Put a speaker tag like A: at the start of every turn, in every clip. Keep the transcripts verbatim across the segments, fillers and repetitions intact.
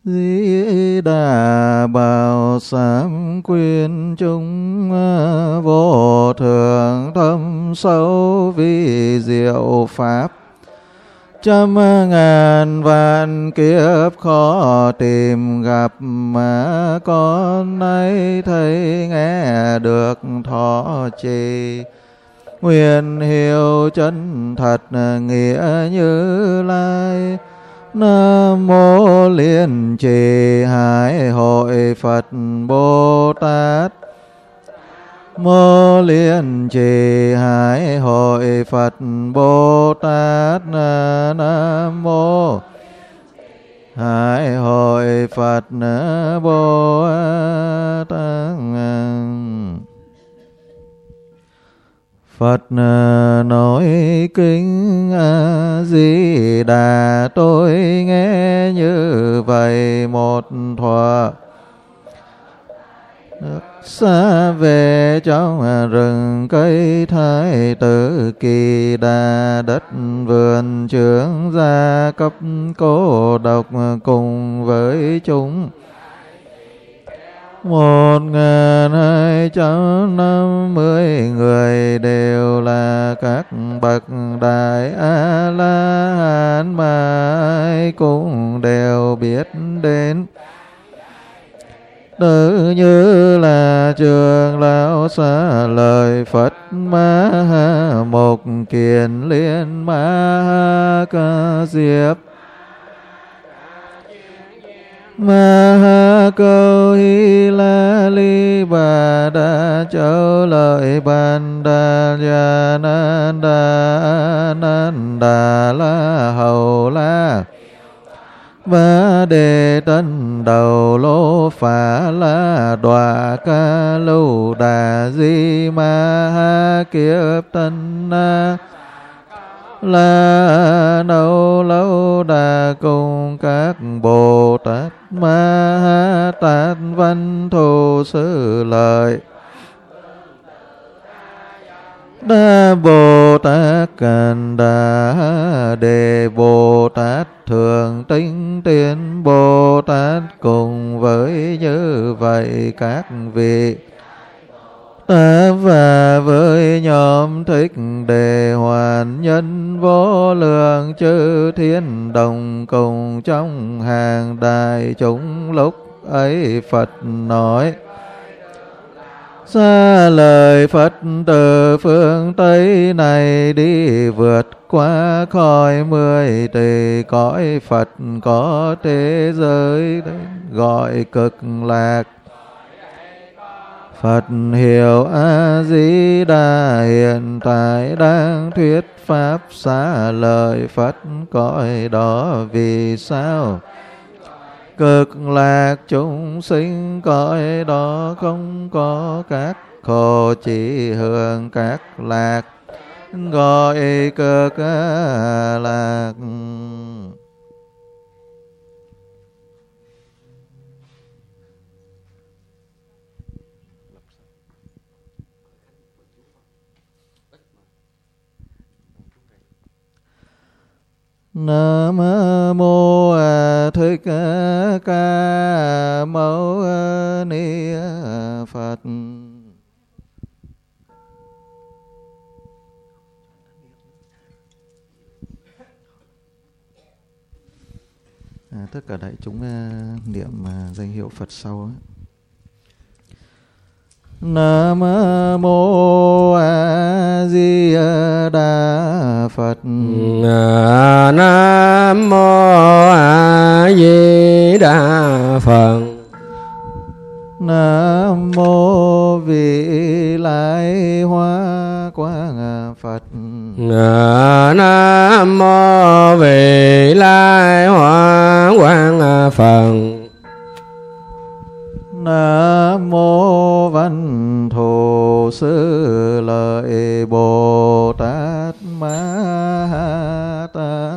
A: Di Đà Bảo Sám Quyên chúng vô thượng thâm sâu vi diệu pháp. Trăm ngàn vạn kiếp khó tìm gặp, mà con nay thấy nghe được thọ trì. Nguyện hiểu chân thật nghĩa Như Lai. Nam mô Liên Trì Hải Hội Phật Bồ Tát. Mô Liên Trì Hải Hội Phật Bồ Tát. Nam mô Hải Hội Phật Bồ Tát. Phật nói kinh A Di Đà, tôi nghe như vậy một thuở. Xa về trong rừng cây Thái tử Kỳ Đà, đất vườn trưởng gia cấp cô độc cùng với chúng. Một ngàn hai trăm năm mươi người đều là các bậc đại A La Hán, mà ai cũng đều biết đến. Tự như là Trường Lão xá lời Phật Ma Ha Mục Kiền Liên Ma Ha Ca Diếp Ma Ha Câu Hy La Li Bà Đa Châu Lợi Bàn Đà Gia Nan Đà Nan Đà La Hầu La Ba Đề Tân Đầu Lô Phá La Đọa Ca Lưu Đà Di Ma Ha Kiếp Tân Na La Nâu Lâu Đà cùng các Bồ Tát Ma Ha Tát Văn Thù Sư Lợi Đa Bồ Tát Càn Đà Đề Bồ Tát Thường Tinh Tiến Bồ Tát cùng với như vậy các vị. Ta và với nhóm Thích Đề Hoàn Nhân vô lượng chư thiên đồng cùng trong hàng đại chúng. Lúc ấy Phật nói xa lời Phật từ phương Tây này đi, vượt qua khỏi mười tỷ cõi Phật có thế giới gọi Cực Lạc. Phật hiểu A Di Đà hiện tại đang thuyết pháp xá lời Phật cõi đó. Vì sao? Cực lạc chúng sinh cõi đó không có các khổ, chỉ hưởng các lạc gọi Cực Lạc. Nam mô A Thích Ca Mâu Ni Phật. À, tất cả đại chúng uh, niệm uh, danh hiệu Phật sau ấy. Nam mô A Di Đà Phật.
B: Nam mô A Di Đà Phật.
A: Nam mô Vị Lai Hoa Quang Phật.
B: Nam mô Vị Lai Hoa Quang Phật.
A: Nam mô Văn Thù Sư Lợi Bồ Tát Ma Ha Tát.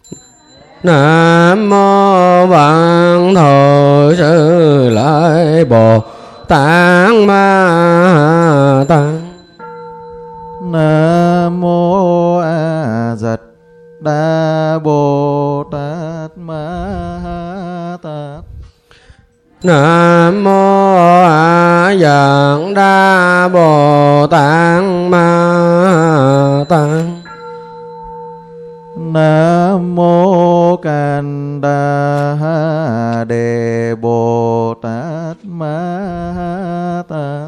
B: Nam mô Văn Thù Sư Lợi Bồ Tát Ma Ha Tát.
A: Nam mô A Dật Đa Bồ Tát Ma Ha Tát.
B: Nam mô A Dần Đa Bồ Tát Ma Tát.
A: Nam mô Càn Đà Đề Bồ Tát Ma Tát.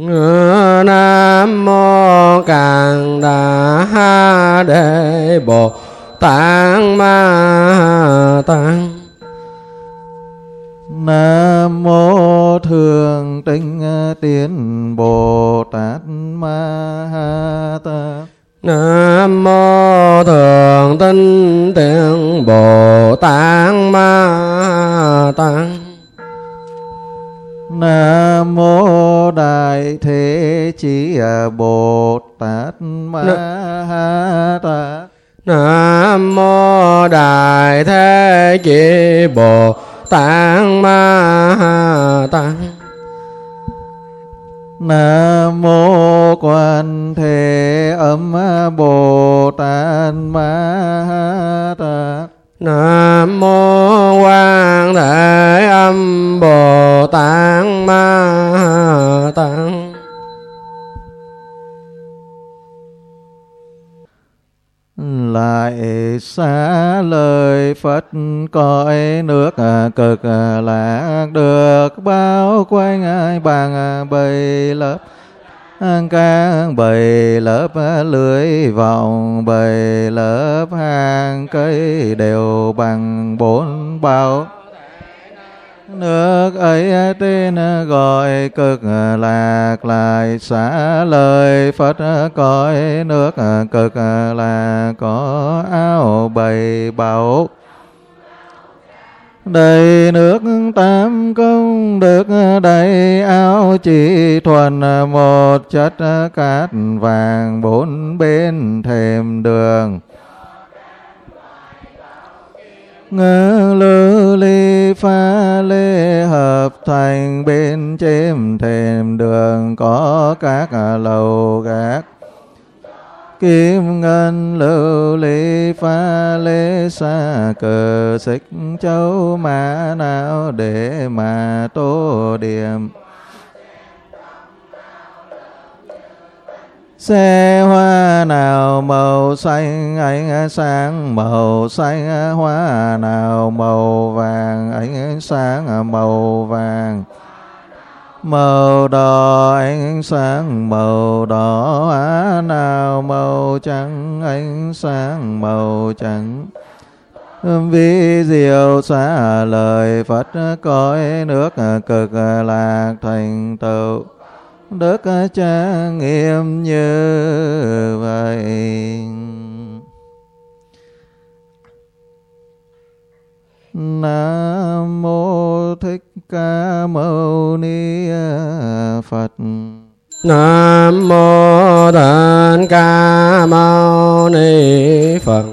B: Nam mô Càn Đà Đề Bồ Tát Ma Tát.
A: Nam mô Thượng Tinh Tiến Bồ Tát Ma Tát.
B: Nam mô Thượng Tinh Tiến Bồ Tát Ma Tát.
A: Nam mô Đại Thế Chí Bồ Tát Ma Tát.
B: Nam mô Đại Thế Chí Bồ Tát Ma Tát.
A: Nam mô Quan Thế Âm Bồ Tát Ma Tát.
B: Nam mô Quan Thế Âm Bồ Tát Ma Tát.
A: Lại xá lời Phật cõi nước cực lạc, được bao quanh bằng bảy lớp các bảy lớp lưới vòng, bảy lớp hàng cây đều bằng bốn bao. Nước ấy tên gọi cực lạc, lại xá lời Phật cõi nước cực lạc, có áo bảy bảo. Đầy nước tám công đức, đầy áo chỉ thuần một chất cát vàng, bốn bên thềm đường. Ngư lư ly pha lê hợp thành, bên trên thềm đường có các lầu gác. Kim ngân lưu ly pha lê xa cờ xích châu mã não, để mà tô điểm. Xe hoa nào màu xanh ánh sáng màu xanh, hoa nào màu vàng ánh sáng màu vàng. Màu đỏ ánh sáng màu đỏ, hoa nào màu trắng ánh sáng màu trắng. Vi diệu xá lời Phật cõi nước cực lạc, thành tựu đức trang nghiêm như vậy. Nam mô Thích Ca Mâu Ni Phật.
B: Nam mô Thích Ca Mâu Ni Phật.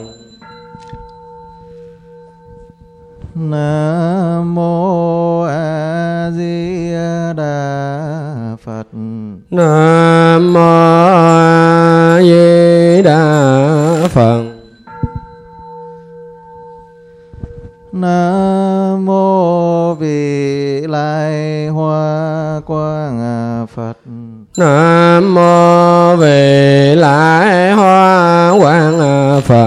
A: Nam mô A Di Đà Phật.
B: Nam mô A Di Đà Phật.
A: Nam mô Vị Lai Hoa Quang Phật.
B: Nam mô Vị Lai Hoa Quang Phật.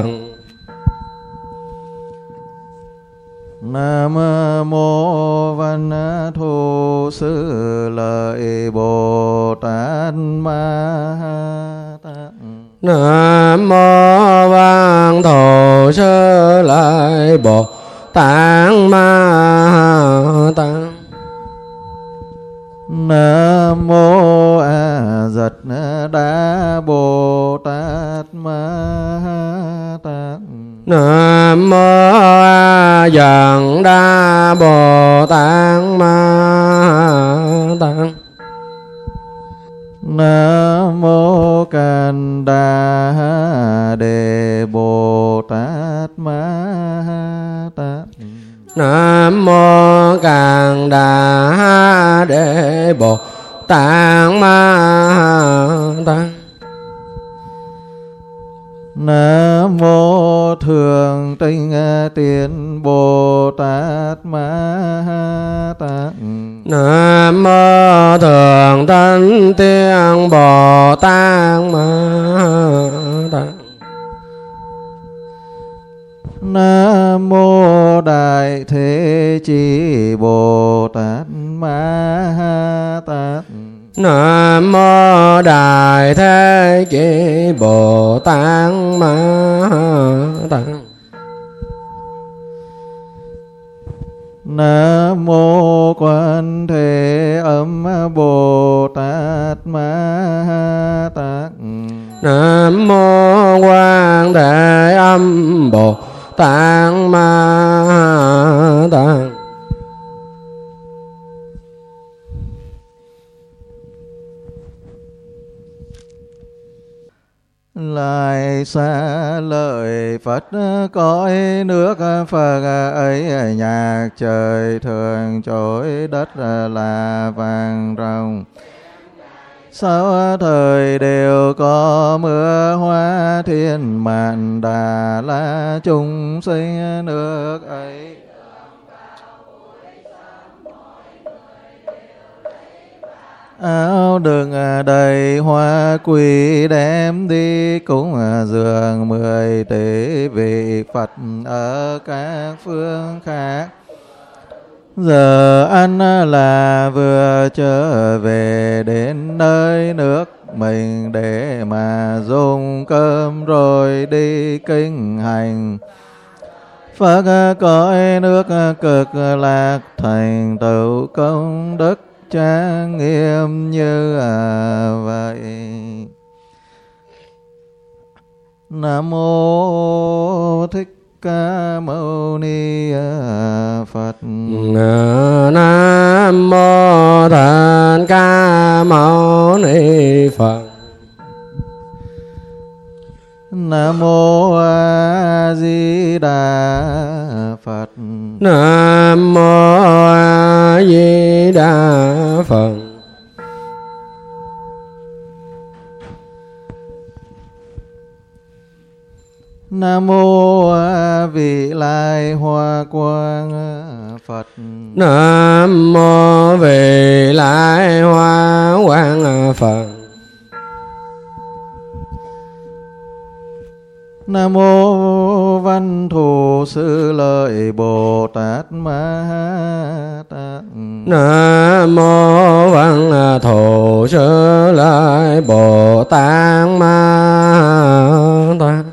A: Nam mô Văn Thù Sư Lợi Bồ Tát Ma Tát.
B: Nam mô Văn Thù Sư Lợi Bồ Tát Ma Tát.
A: Nam mô A Dật Đa Bồ Tát Ma Tát.
B: Nam mô A Dần Đa Bồ Tát Ma Tát.
A: Nam mô Càn Đà Đề Bồ Tát Ma Tát.
B: Nam mô Càn Đà Đề Bồ Tát Ma Tát.
A: Nam mô Thượng Tinh Tiến Bồ Tát Ma Tát.
B: Nam mô Thượng Tánh Tiên Bồ Tát Ma Tát.
A: Nam mô Đại Thế Chí Bồ Tát Ma Tát.
B: Nam mô Đại Thế Chí Bồ Tát Ma Tát.
A: Nam mô Quan Thế Âm Bồ Tát Ma Tát.
B: Nam mô Quan Thế Âm Bồ Tát Ma Tát.
A: Lại xa lời Phật cõi nước Phật ấy, nhạc trời thường trỗi đất là vàng rồng. Sáu thời đều có mưa hoa, thiên mạn Đà La chúng sinh nước ấy. Áo đừng đầy hoa quỳ đem đi cúng dường mười tỷ vị Phật ở các phương khác. Giờ ăn là vừa trở về đến nơi nước mình để mà dùng cơm rồi đi kinh hành. Phật cõi nước Cực Lạc thành tựu công đức trang nghiêm như vậy. Nam mô Thích Ca Mâu Ni Phật.
B: Nam mô Thích Ca Mâu Ni Phật.
A: Nam mô A Di Đà Phật.
B: Nam mô A Di Đà Phật.
A: Nam mô A Vị Lai Hoa Quang Phật.
B: Nam mô Vị Lai Hoa Quang Phật.
A: Nam mô Văn Thù Sư Lợi Bồ Tát Ma Tát.
B: Nam mô Văn Thù Sư Lợi Bồ Tát Ma Tát.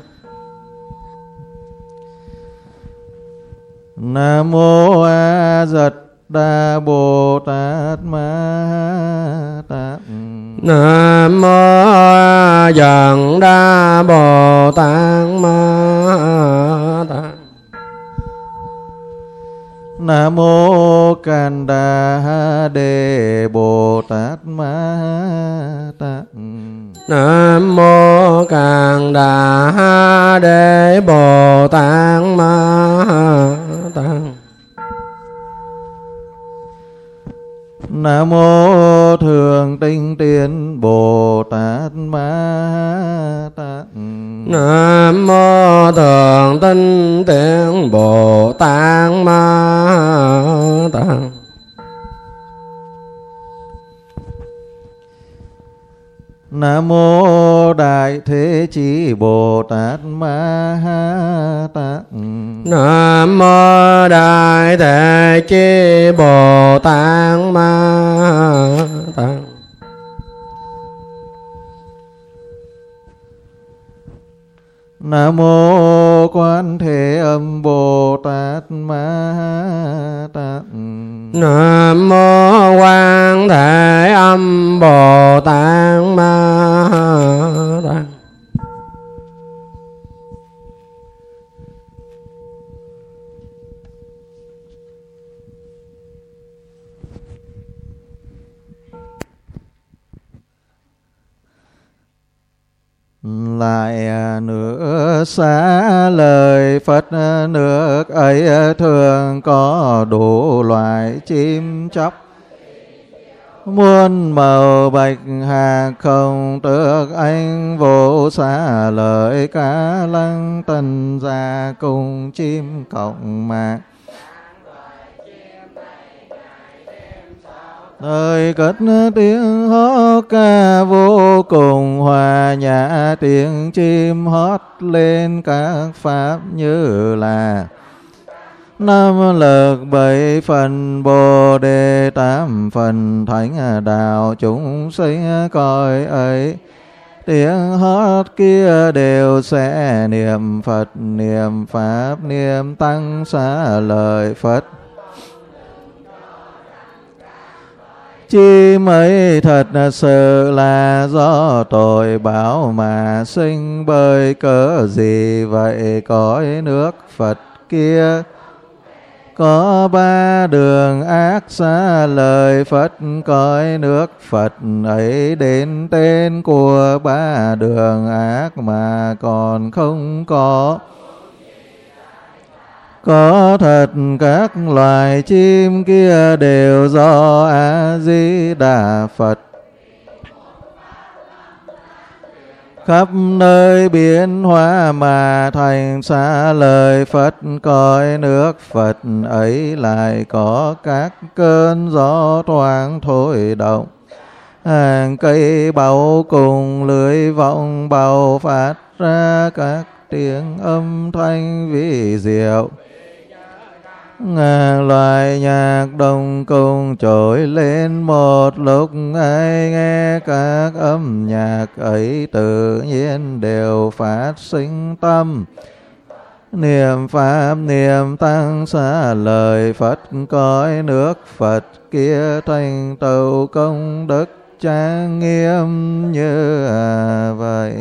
A: Nam mô A Dật Đà Bồ Tát Ma Tát.
B: Nam mô A Dật Đà Bồ Tát Ma Tát.
A: Nam mô Càn Đà Đề Bồ Tát Ma Tát.
B: Nam mô Càn Đà Đề Bồ Tát Ma Tát.
A: Nam mô Thường Tinh Tiến Bồ Tát Ma Tát.
B: Nam mô Thường Tinh Tiến Bồ Tát Ma Tát.
A: Nam mô Đại Thế Chí Bồ Tát Ma Tát.
B: Nam mô Đại Thế Chí Bồ Tát Ma Tát.
A: Nam mô Quan Thế Âm Bồ Tát Ma Tát.
B: Nam mô Quan Thế Âm Bồ Tát Ma Tát.
A: Lại nữa xa lời Phật nước ấy, thường có đủ loại chim chóc muôn màu bạch hạc không tước anh, vô xa lợi cá lăng tần gia cùng chim cộng mạc. Thời cất tiếng hót ca vô cùng hòa nhã, tiếng chim hót lên các pháp như là năm lực bảy phần Bồ Đề, tám phần thánh đạo chúng sinh coi ấy. Tiếng hót kia đều sẽ niệm Phật, niệm Pháp, niệm Tăng, xá lời Phật. Chi mấy thật sự là do tội báo mà sinh, bởi cớ gì vậy cõi nước Phật kia có ba đường ác, xá lời Phật. Cõi nước Phật ấy đến tên của ba đường ác mà còn không có. Có thật các loài chim kia đều do A Di Đà Phật khắp nơi biến hóa mà thành, xá lời Phật. Cõi nước Phật ấy lại có các cơn gió thoáng thổi động, hàng cây báu cùng lưới vọng báu phát ra các tiếng âm thanh vi diệu. Ngàn loài nhạc đồng cùng trỗi lên một lúc, ai nghe các âm nhạc ấy tự nhiên đều phát sinh tâm niệm Pháp, niệm Tăng, xá lời Phật. Cõi nước Phật kia thành tựu công đức trang nghiêm như vậy.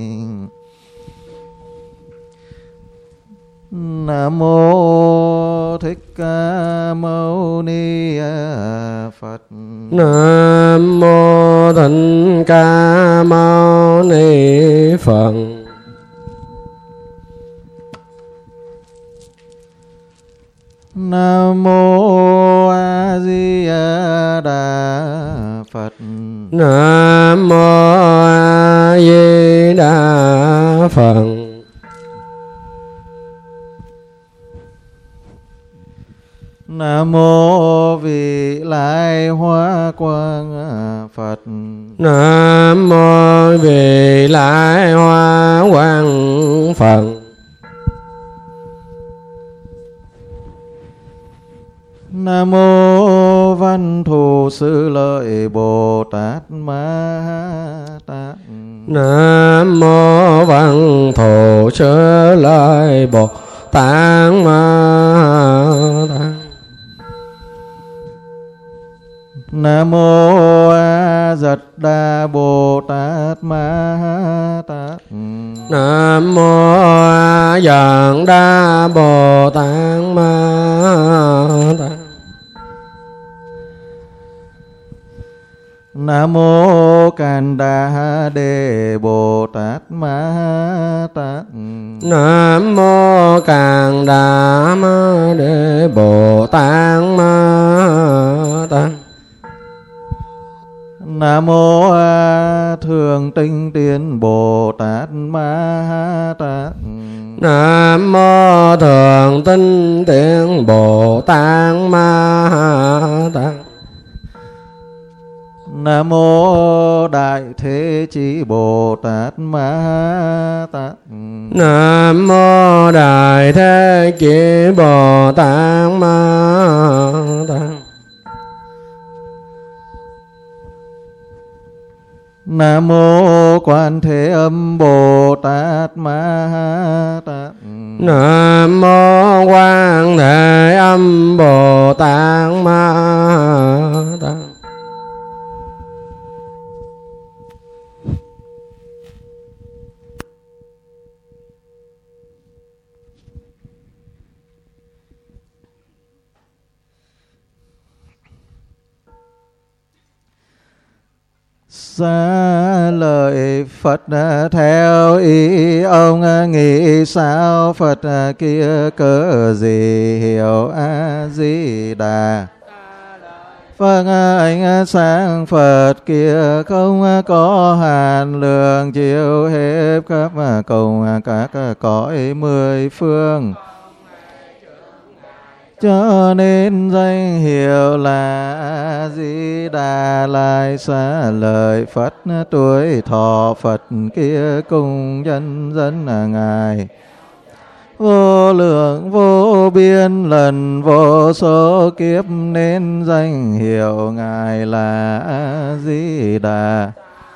A: Nam mô Thích Ca Mâu Ni Phật.
B: Nam mô Thích Ca Mâu Ni Phật.
A: Nam mô A Di Đà Phật.
B: Nam mô A Di Đà Phật.
A: Nam mô Vị Lai Hoa Quang Phật.
B: Nam mô Vị Lai Hoa Quang Phật.
A: Nam mô Văn Thù Sư Lợi Bồ Tát Ma Tát.
B: Nam mô Văn Thù Sư Lợi Bồ Tát Ma Tát.
A: Nam mô A Dật Đà Bồ Tát Ma Tát.
B: Nam mô A Dật Đà Bồ Tát Ma Tát.
A: Nam mô Càn Đà Đề Bồ Tát Ma Tát.
B: Nam mô Càn Đà Đề Bồ Tát Ma Tát.
A: Nam mô A Thường Tinh Tiến Bồ Tát Ma Tát.
B: Nam mô Thường Tinh Tiến Bồ Tát Ma Tát.
A: Nam mô Đại Thế Chí Bồ Tát Ma Tát.
B: Nam mô Đại Thế Chí Bồ Tát Ma Tát.
A: Nam mô Quan Thế Âm Bồ Tát Ma Tát.
B: Nam mô Quan Thế Âm Bồ Tát Ma Tát.
A: Xá lời Phật theo ý ông nghĩ sao, Phật kia cớ gì hiểu A Di Đà. Vâng, ánh sáng Phật kia không có hạn lượng, chiếu hết khắp cùng các cõi mười phương, cho nên danh hiệu là A Di Di Đà lại xá lời Phật, tuổi thọ Phật kia cùng nhân dân ngài vô lượng vô biên lần vô số kiếp, nên danh hiệu ngài là A Di Đà.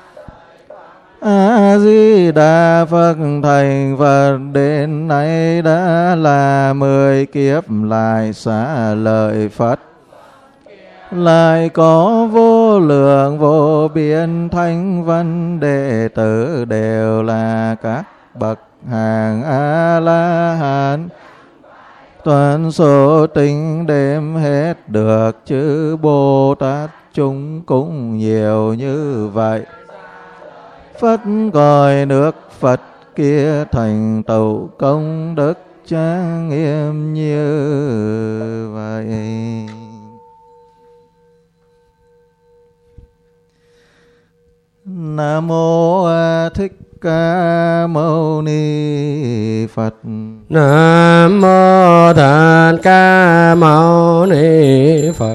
A: A Di Đà Phật thành Phật đến nay đã là mười kiếp, lại xá lợi Phật lại có vô lượng vô biên thánh văn đệ tử, đều là các bậc hàng A La Hán. Toàn số tính đếm hết được, chư Bồ Tát chúng cũng nhiều như vậy. Phất còi nước Phật kia thành tựu công đức trang nghiêm như vậy. Nam mô A Thích Ca Mâu Ni Phật.
B: Nam mô Thích Ca Mâu Ni Phật.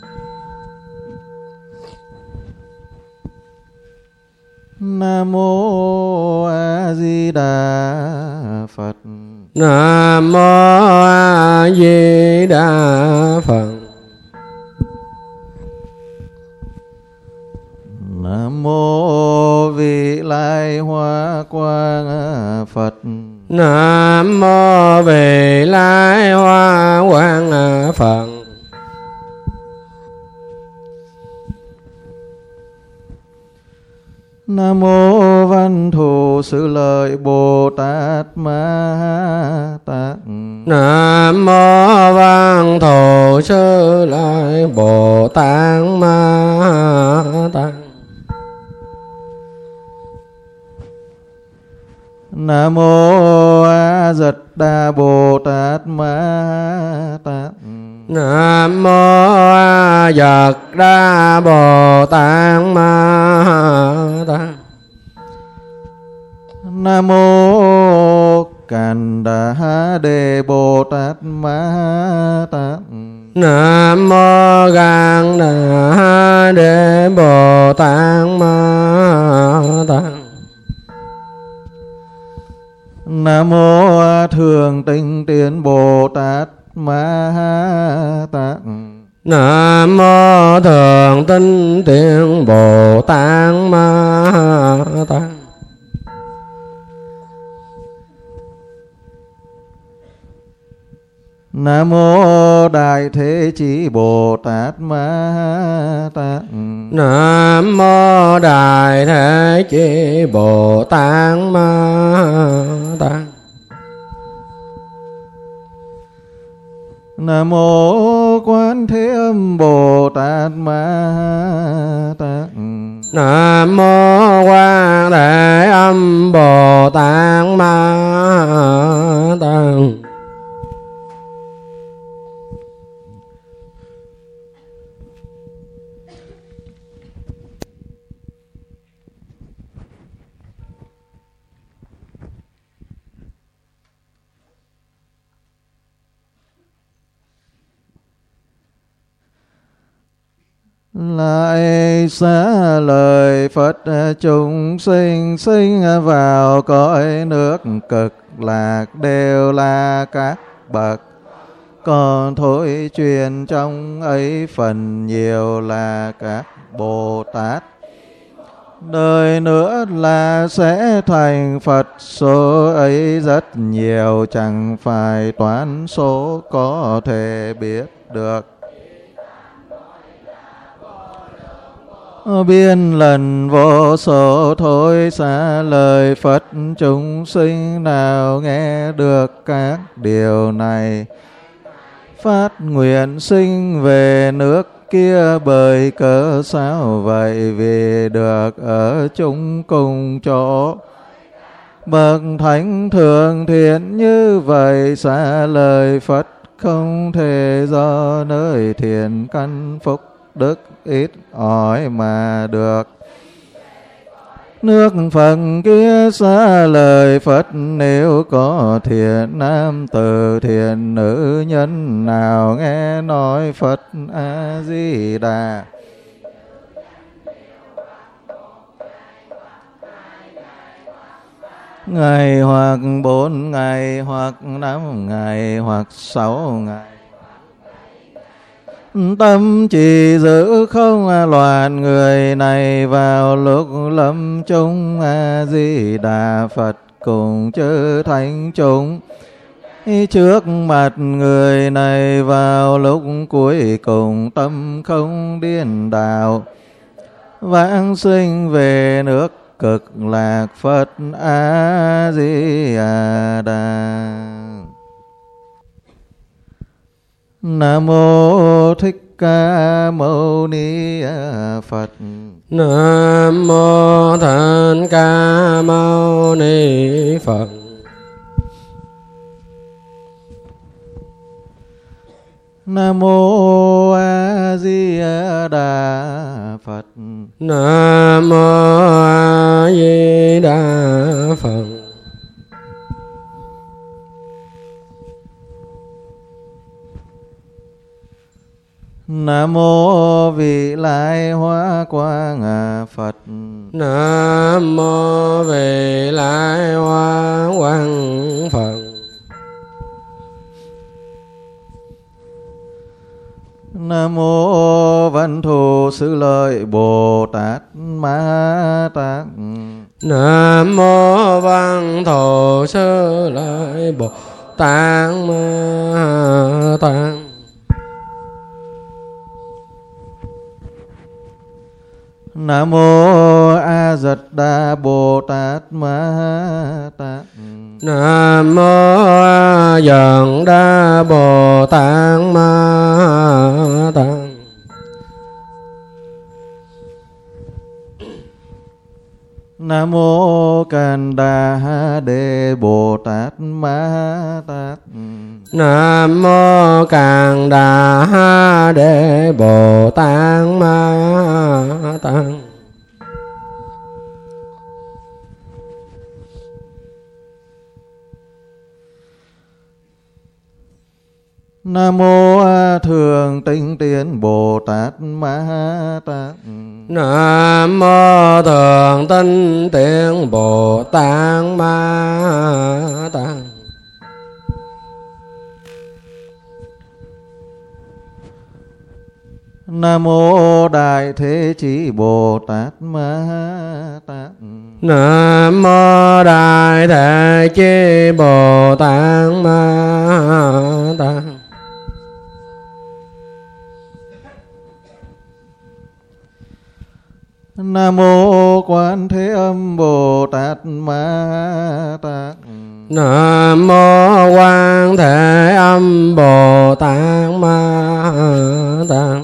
A: Nam mô A Di Đà Phật.
B: Nam mô A Di Đà Phật.
A: Nam mô Vị Lai Hoa Quang Phật.
B: Nam mô Vị Lai Hoa Quang Phật.
A: Nam mô Văn Thù Sư Lợi Bồ Tát Ma Tát.
B: Nam mô Văn Thù Sư Lợi Bồ Tát Ma Tát.
A: Nam mô A Dật Đà Bồ Tát Ma Tát.
B: Nam mô A Dật Đà Bồ Tát Ma Tát.
A: Nam mô Càn Đà Đề Bồ Tát Ma Tát.
B: Nam mô Càn Đà Đề Bồ Tát Ma Tát.
A: Nam mô Thường Tinh Tiến Bồ Tát Ma Tát.
B: Nam mô Thường Tinh Tiến Bồ Tát Ma Tát.
A: Nam mô Đại Thế Chí Bồ Tát Ma Tát.
B: Nam mô Đại Thế Chí Bồ Tát Ma Tát.
A: Nam mô Quán Thế Âm Bồ Tát Ma Tát.
B: Nam mô Quán Thế Âm Bồ Tát Ma Tát.
A: Lại xá lời Phật, chúng sinh sinh vào cõi nước cực lạc đều là các bậc, còn thôi truyền trong ấy phần nhiều là các Bồ Tát. Đời nữa là sẽ thành Phật, số ấy rất nhiều, chẳng phải toán số có thể biết được. Biên lần vô số thôi xá lời Phật, chúng sinh nào nghe được các điều này, phát nguyện sinh về nước kia. Bởi cớ sao vậy? Vì được ở chung cùng chỗ, bậc thánh thường thiện như vậy. Xá lời Phật không thể do nơi thiện căn phúc đức ít ỏi mà được. Nước Phật kia xá lời Phật, nếu có thiện nam tử thiện nữ nhân nào nghe nói Phật A Di Đà, ngày hoặc bốn ngày hoặc năm ngày hoặc sáu ngày. Tâm chỉ giữ không loạn người này vào lúc lâm chung. A Di Đà Phật cùng chư thánh chúng trước mặt người này vào lúc cuối cùng. Tâm không điên đảo vãng sinh về nước cực lạc Phật A Di Đà. Nam mô Thích Ca Mâu Ni Phật.
B: Nam mô Thích Ca Mâu Ni Phật.
A: Nam mô A Di Đà Phật.
B: Nam mô A Di Đà Phật.
A: Nam mô Vị Lai Hóa Quang Phật.
B: Nam mô Vị Lai Hóa Quang Phật.
A: Nam mô Văn Thù Sư Lợi Bồ Tát Ma Tát.
B: Nam mô Văn Thù Sư Lợi Bồ Tát Ma Tát.
A: Nam mô A Dật Đà Bồ Tát Ma Tát.
B: Nam mô A Dật Đà Bồ Tát Ma Tát.
A: Nam mô Càn Đà Đề Bồ Tát Ma Tát.
B: Nam mô Càn Đà Đề Bồ Tát Ma Tát.
A: Nam mô Thường Tinh Tiến Bồ Tát Ma Tát.
B: Nam mô Thường Tinh Tiến Bồ Tát Ma Tát.
A: Nam mô Đại Thế Chí Bồ Tát Ma Tát.
B: Nam mô Đại Thế Chí Bồ Tát Ma Tát.
A: Nam mô Quan Thế Âm Bồ Tát Ma Tát.
B: Nam mô Quan Thế Âm Bồ Tát Ma Tát.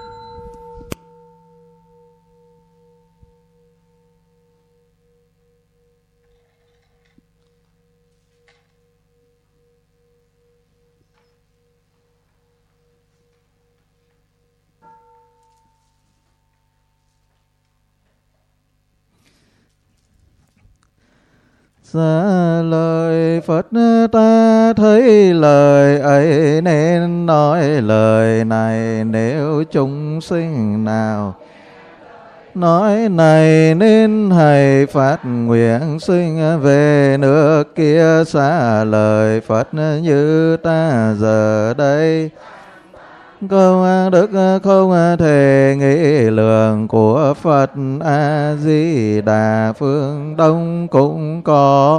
A: Xa lời Phật ta thấy lời ấy nên nói lời này. Nếu chúng sinh nào nói này nên hãy phát nguyện sinh về nước kia. Xa lời Phật như ta giờ đây. Công đức không thể nghĩ lượng của Phật A Di Đà. Phương Đông cũng có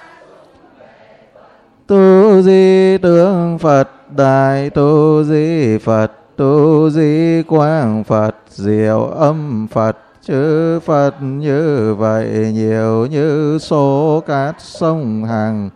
A: Tu Di Tướng Phật, Đại Tu Di Phật, Tu Di Quang Phật, Diệu Âm Phật. Chư Phật như vậy nhiều như số cát sông Hằng.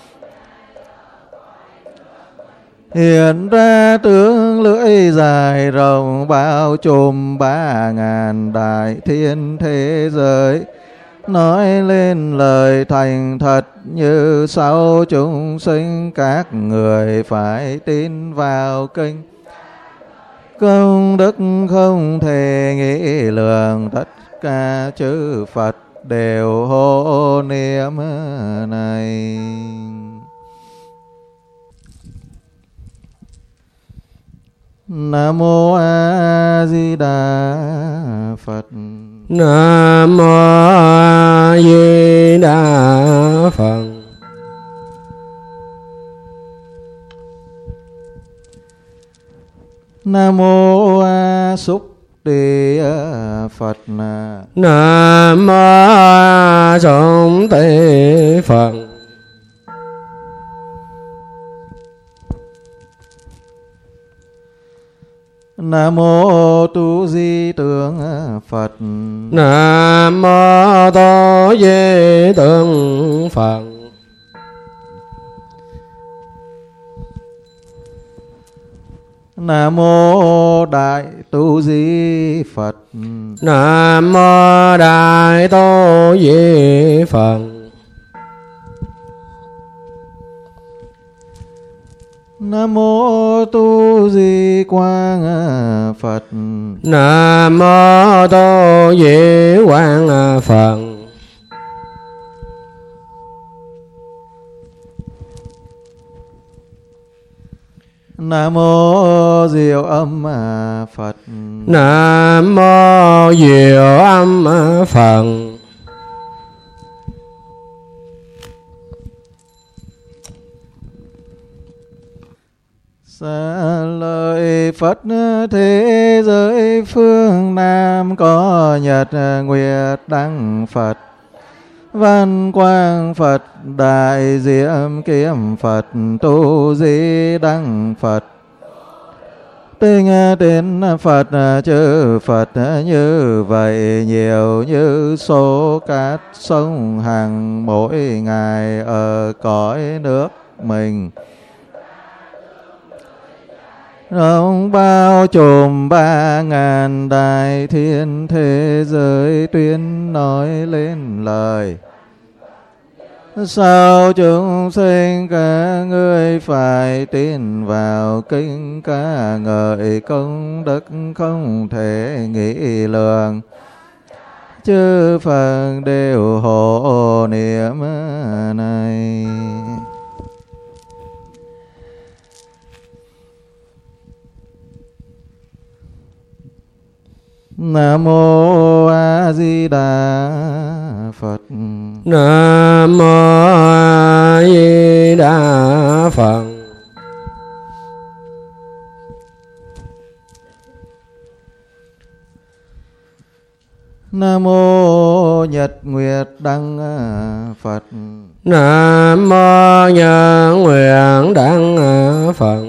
A: Hiện ra tướng lưỡi dài rộng bao trùm ba ngàn đại thiên thế giới. Nói lên lời thành thật như sau chúng sinh. Các người phải tin vào kinh. Công đức không thể nghĩ lượng. Tất cả chư Phật đều hô niệm này. Nam mô A Di Đà Phật.
B: Nam mô A Di Đà Phật.
A: Nam mô A Xúc Tỳ Phật.
B: Nam mô A Xúc Tỳ Phật.
A: Nam mô Tu Di Tượng Phật.
B: Nam mô Tu Di Tượng Phật.
A: Nam mô Đại Tu Di Phật.
B: Nam mô Đại Tu Di Phật.
A: Nam mô Tu Di Quang Phật.
B: Nam mô Tu Di Quang Phật.
A: Nam mô Diệu Âm Phật.
B: Nam mô Diệu Âm Phật.
A: Xá lợi Phật thế giới phương Nam, có nhật nguyệt đăng Phật, văn quang Phật, đại diệm kiếm Phật, tu di đăng Phật, tinh tiến Phật, chư Phật như vậy nhiều như số cát sông hàng mỗi ngày ở cõi nước mình. Ông bao trùm ba ngàn đại thiên thế giới, tuyên nói lên lời. Sao chúng sinh cả người phải tin vào kinh ca ngợi công đức không thể nghĩ lường. Chư Phật đều hộ niệm này. Nam mô A Di Đà Phật.
B: Nam mô A Di Đà Phật.
A: Nam mô Nhật Nguyệt Đăng Phật.
B: Nam mô Nhật Nguyệt Đăng Phật.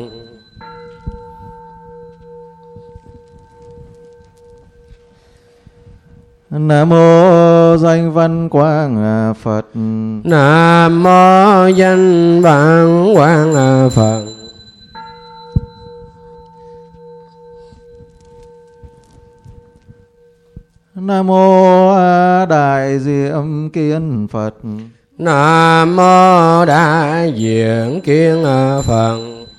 A: Nam mô Danh Văn Quang Phật.
B: Nam mô Danh Văn Quang Phật.
A: Nam mô A Đại Diệm Kiên Phật.
B: Nam mô Đại Diện Kiên Phật.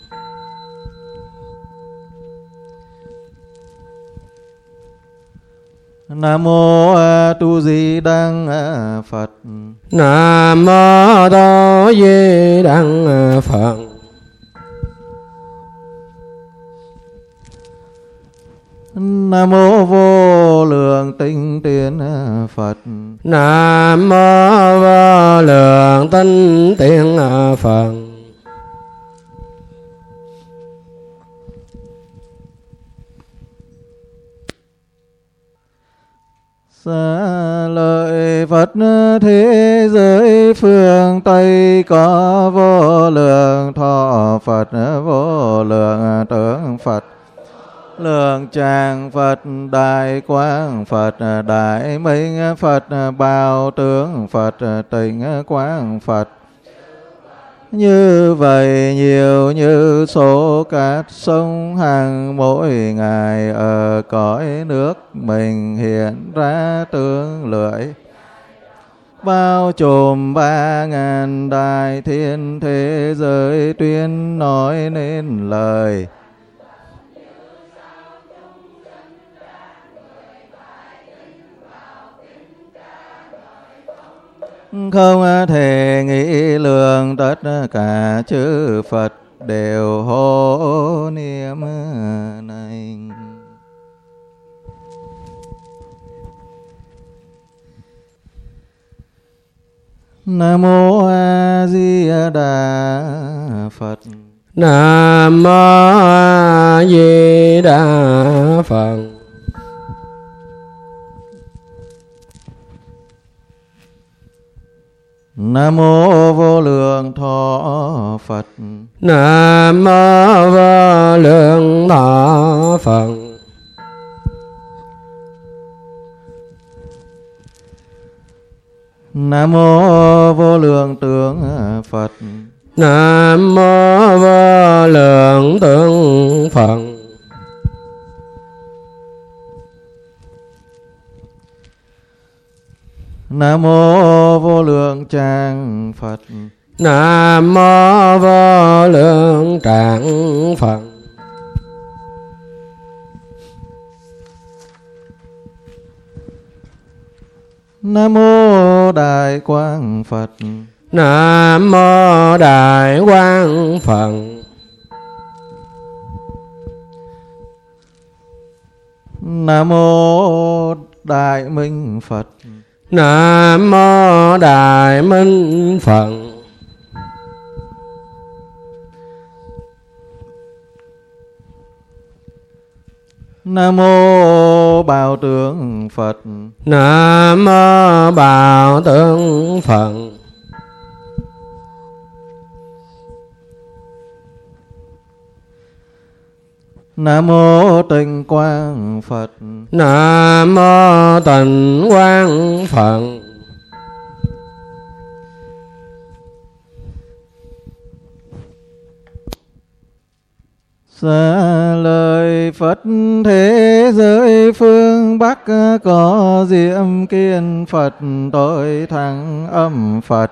A: Nam mô A Tu Di Đăng Phật.
B: Nam mô Tu Di Đăng Phật.
A: Nam mô Vô Lượng Tinh Tiến Phật.
B: Nam mô Vô Lượng Tinh Tiến Phật.
A: Xá lợi Phật thế giới phương Tây, có vô lượng thọ Phật, vô lượng tướng Phật, lượng tràng Phật, đại quang Phật, đại minh Phật, bao tướng Phật, tịnh quang Phật. Như vậy nhiều như số cát sông hàng mỗi ngày ở cõi nước mình hiện ra tương lưỡi. Bao trùm ba ngàn đại thiên thế giới, tuyên nói nên lời. Không thể nghĩ lường, tất cả chư Phật đều hộ niệm này. Nam mô A Di Đà Phật.
B: Nam mô A Di Đà Phật.
A: Nam mô Vô Lượng Thọ Phật.
B: Nam mô Vô Lượng Thọ Phật.
A: Nam mô Vô Lượng Tướng Phật.
B: Nam mô Vô Lượng Tướng Phật.
A: Nam mô Vô Lượng Tràng Phật.
B: Nam mô Vô Lượng Tràng Phật.
A: Nam mô Đại Quang Phật.
B: Nam mô Đại Quang Phật.
A: Nam mô Đại Minh Phật.
B: Nam mô Đại Minh Phật.
A: Nam mô Bảo Tượng Phật.
B: Nam mô Bảo Tượng Phật.
A: Nam mô Tịnh Quang Phật.
B: Nam mô Tịnh Quang Phật.
A: Xá lời Phật thế giới phương Bắc, có Diệm Kiên Phật tối thắng âm Phật.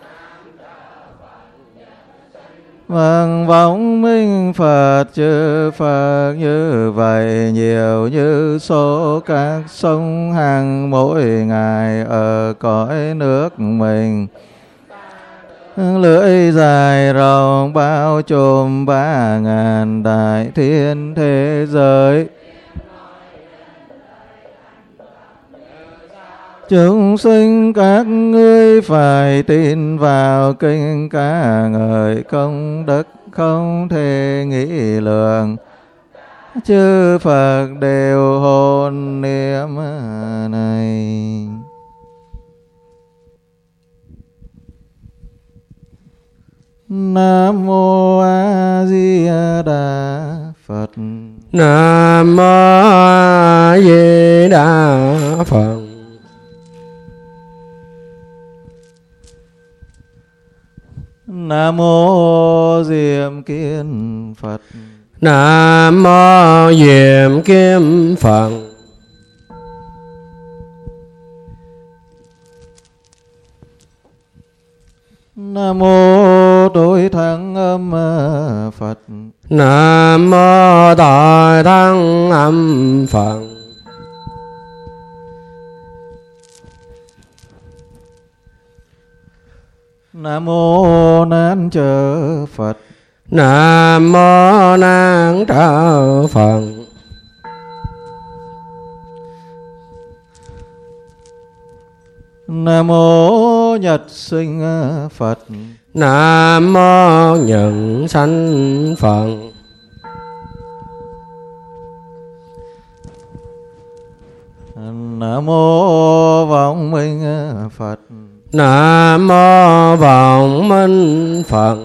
A: Vâng vọng minh Phật chư Phật như vậy nhiều như số các sông hàng mỗi ngày ở cõi nước mình. Lưỡi dài rộng bao trùm ba ngàn đại thiên thế giới. Chúng sinh các ngươi phải tin vào kinh ca ngợi công đức không thể nghĩ lượng. Chư Phật đều hôn niệm này. Nam mô A Di Đà Phật.
B: Nam mô A Di Đà Phật.
A: Nam mô Diệm Kiên Phật.
B: Nam mô Diệm Kiên Phật.
A: Nam mô Tối Thắng Âm Phật.
B: Nam mô Tối Thắng Âm Phật.
A: Nam mô Nan Trợ Phật.
B: Nam mô Nan Trợ Phật.
A: Nam mô Nhật Sinh Phật.
B: Nam mô Nhật Sanh Phật.
A: Nam mô Vọng Minh Phật.
B: Nam mô Vọng Minh Phật.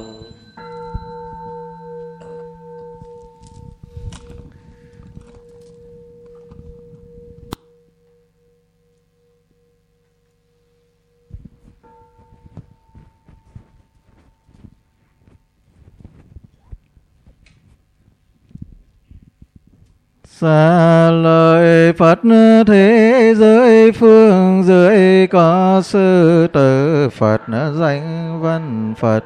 A: Xá lời Phật thế giới phương dưới, có sư tử Phật danh văn Phật.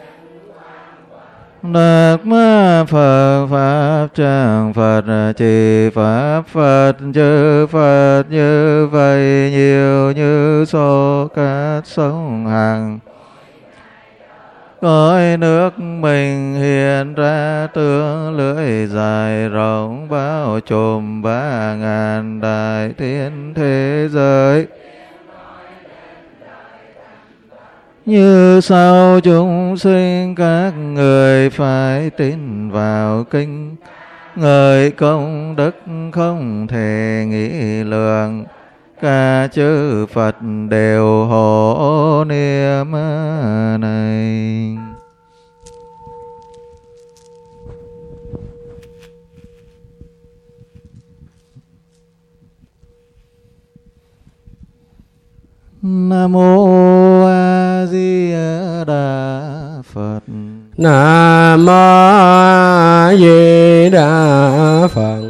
A: Đắc ma Phật Pháp tràng Phật trì Pháp Phật chư Phật như vậy nhiều như số cát sông hàng. Cõi nước mình hiện ra tướng lưỡi dài rộng bao trùm ba ngàn đại thiên thế giới. Như sau chúng sinh các người phải tin vào kinh, người công đức không thể nghĩ lượng, cả chư Phật đều hộ niệm này. Nam mô A Di Đà Phật.
B: Nam mô A Di Đà Phật.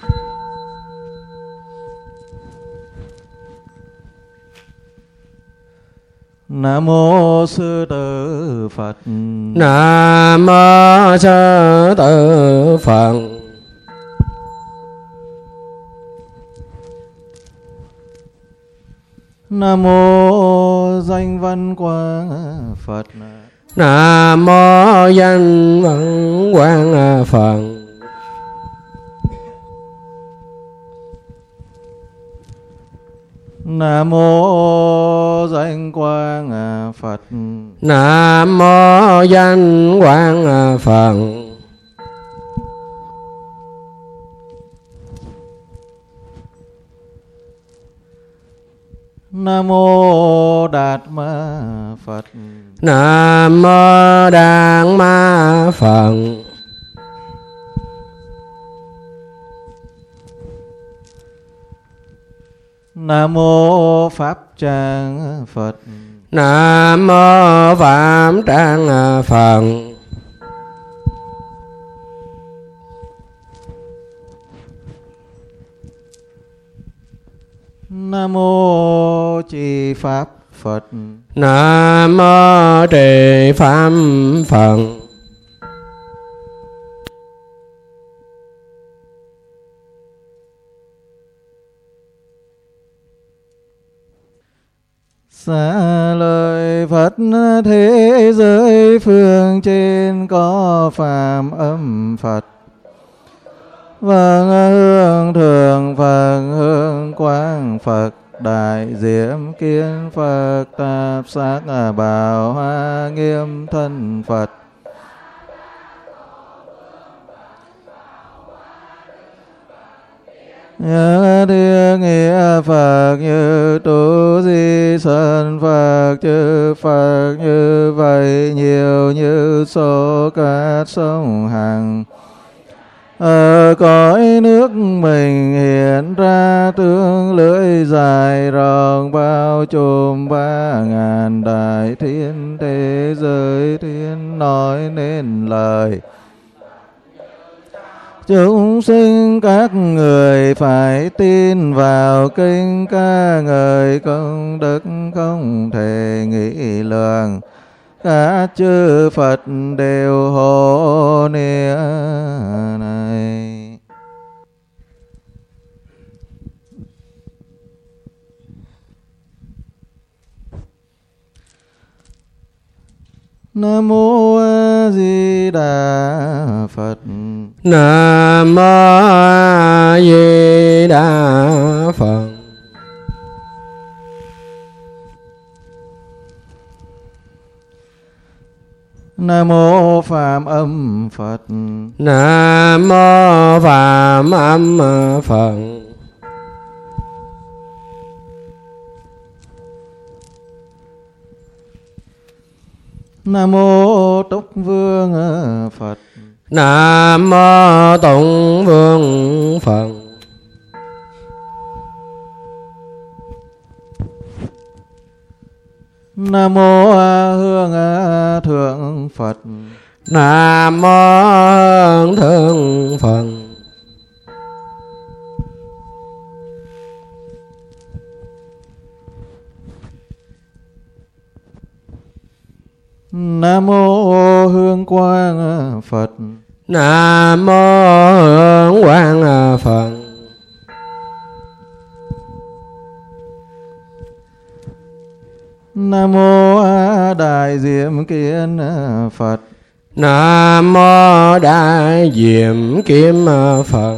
A: Nam mô Sư Tử Phật.
B: Nam mô Sư Tử Phật.
A: Nam mô Danh Văn Quang Phật.
B: Nam mô Danh Văn Quang Phật.
A: Nam mô Danh Quang Phật.
B: Nam mô Danh Quang Phật.
A: Nam mô Đạt Ma Phật.
B: Nam mô Đạt Ma Phật.
A: Nam mô Pháp Trang Phật.
B: Nam mô Pháp Trang Phật.
A: Nam mô Trì Pháp Phật.
B: Nam mô Trì Pháp Phật.
A: Xá lời Phật thế giới phương trên có phàm âm Phật. Vâng hương thường Phật, hương quang Phật, đại diệm kiến Phật, tạp sắc bảo hoa nghiêm thân Phật. Nhớ thiên nghĩa Phật như tu di sơn Phật, chư Phật như vậy nhiều như số cát sông Hằng. Ở cõi nước mình hiện ra tướng lưỡi dài rộng bao trùm ba ngàn đại thiên, thế giới thiên nói nên lời. Chúng sinh các người phải tin vào kinh, ca ngợi công đức không thể nghĩ lượng, cả chư Phật đều hộ niệm này. Nam mô A Di Đà Phật.
B: Nam mô A Di Đà Phật.
A: Nam mô Phạm Âm Phật.
B: Nam mô Phạm Âm Phật.
A: Nam mô Túc Vương Phật.
B: Nam mô Tùng Vương Phật.
A: Nam mô A Hương A Thượng Phật.
B: Nam mô Hương Thượng Phật.
A: Nam mô Hương Quang Phật.
B: Nam mô Hương Quang Phật.
A: Nam mô A Đại Diệm Kiến Phật.
B: Nam mô Đại Diệm Kiếm Phật.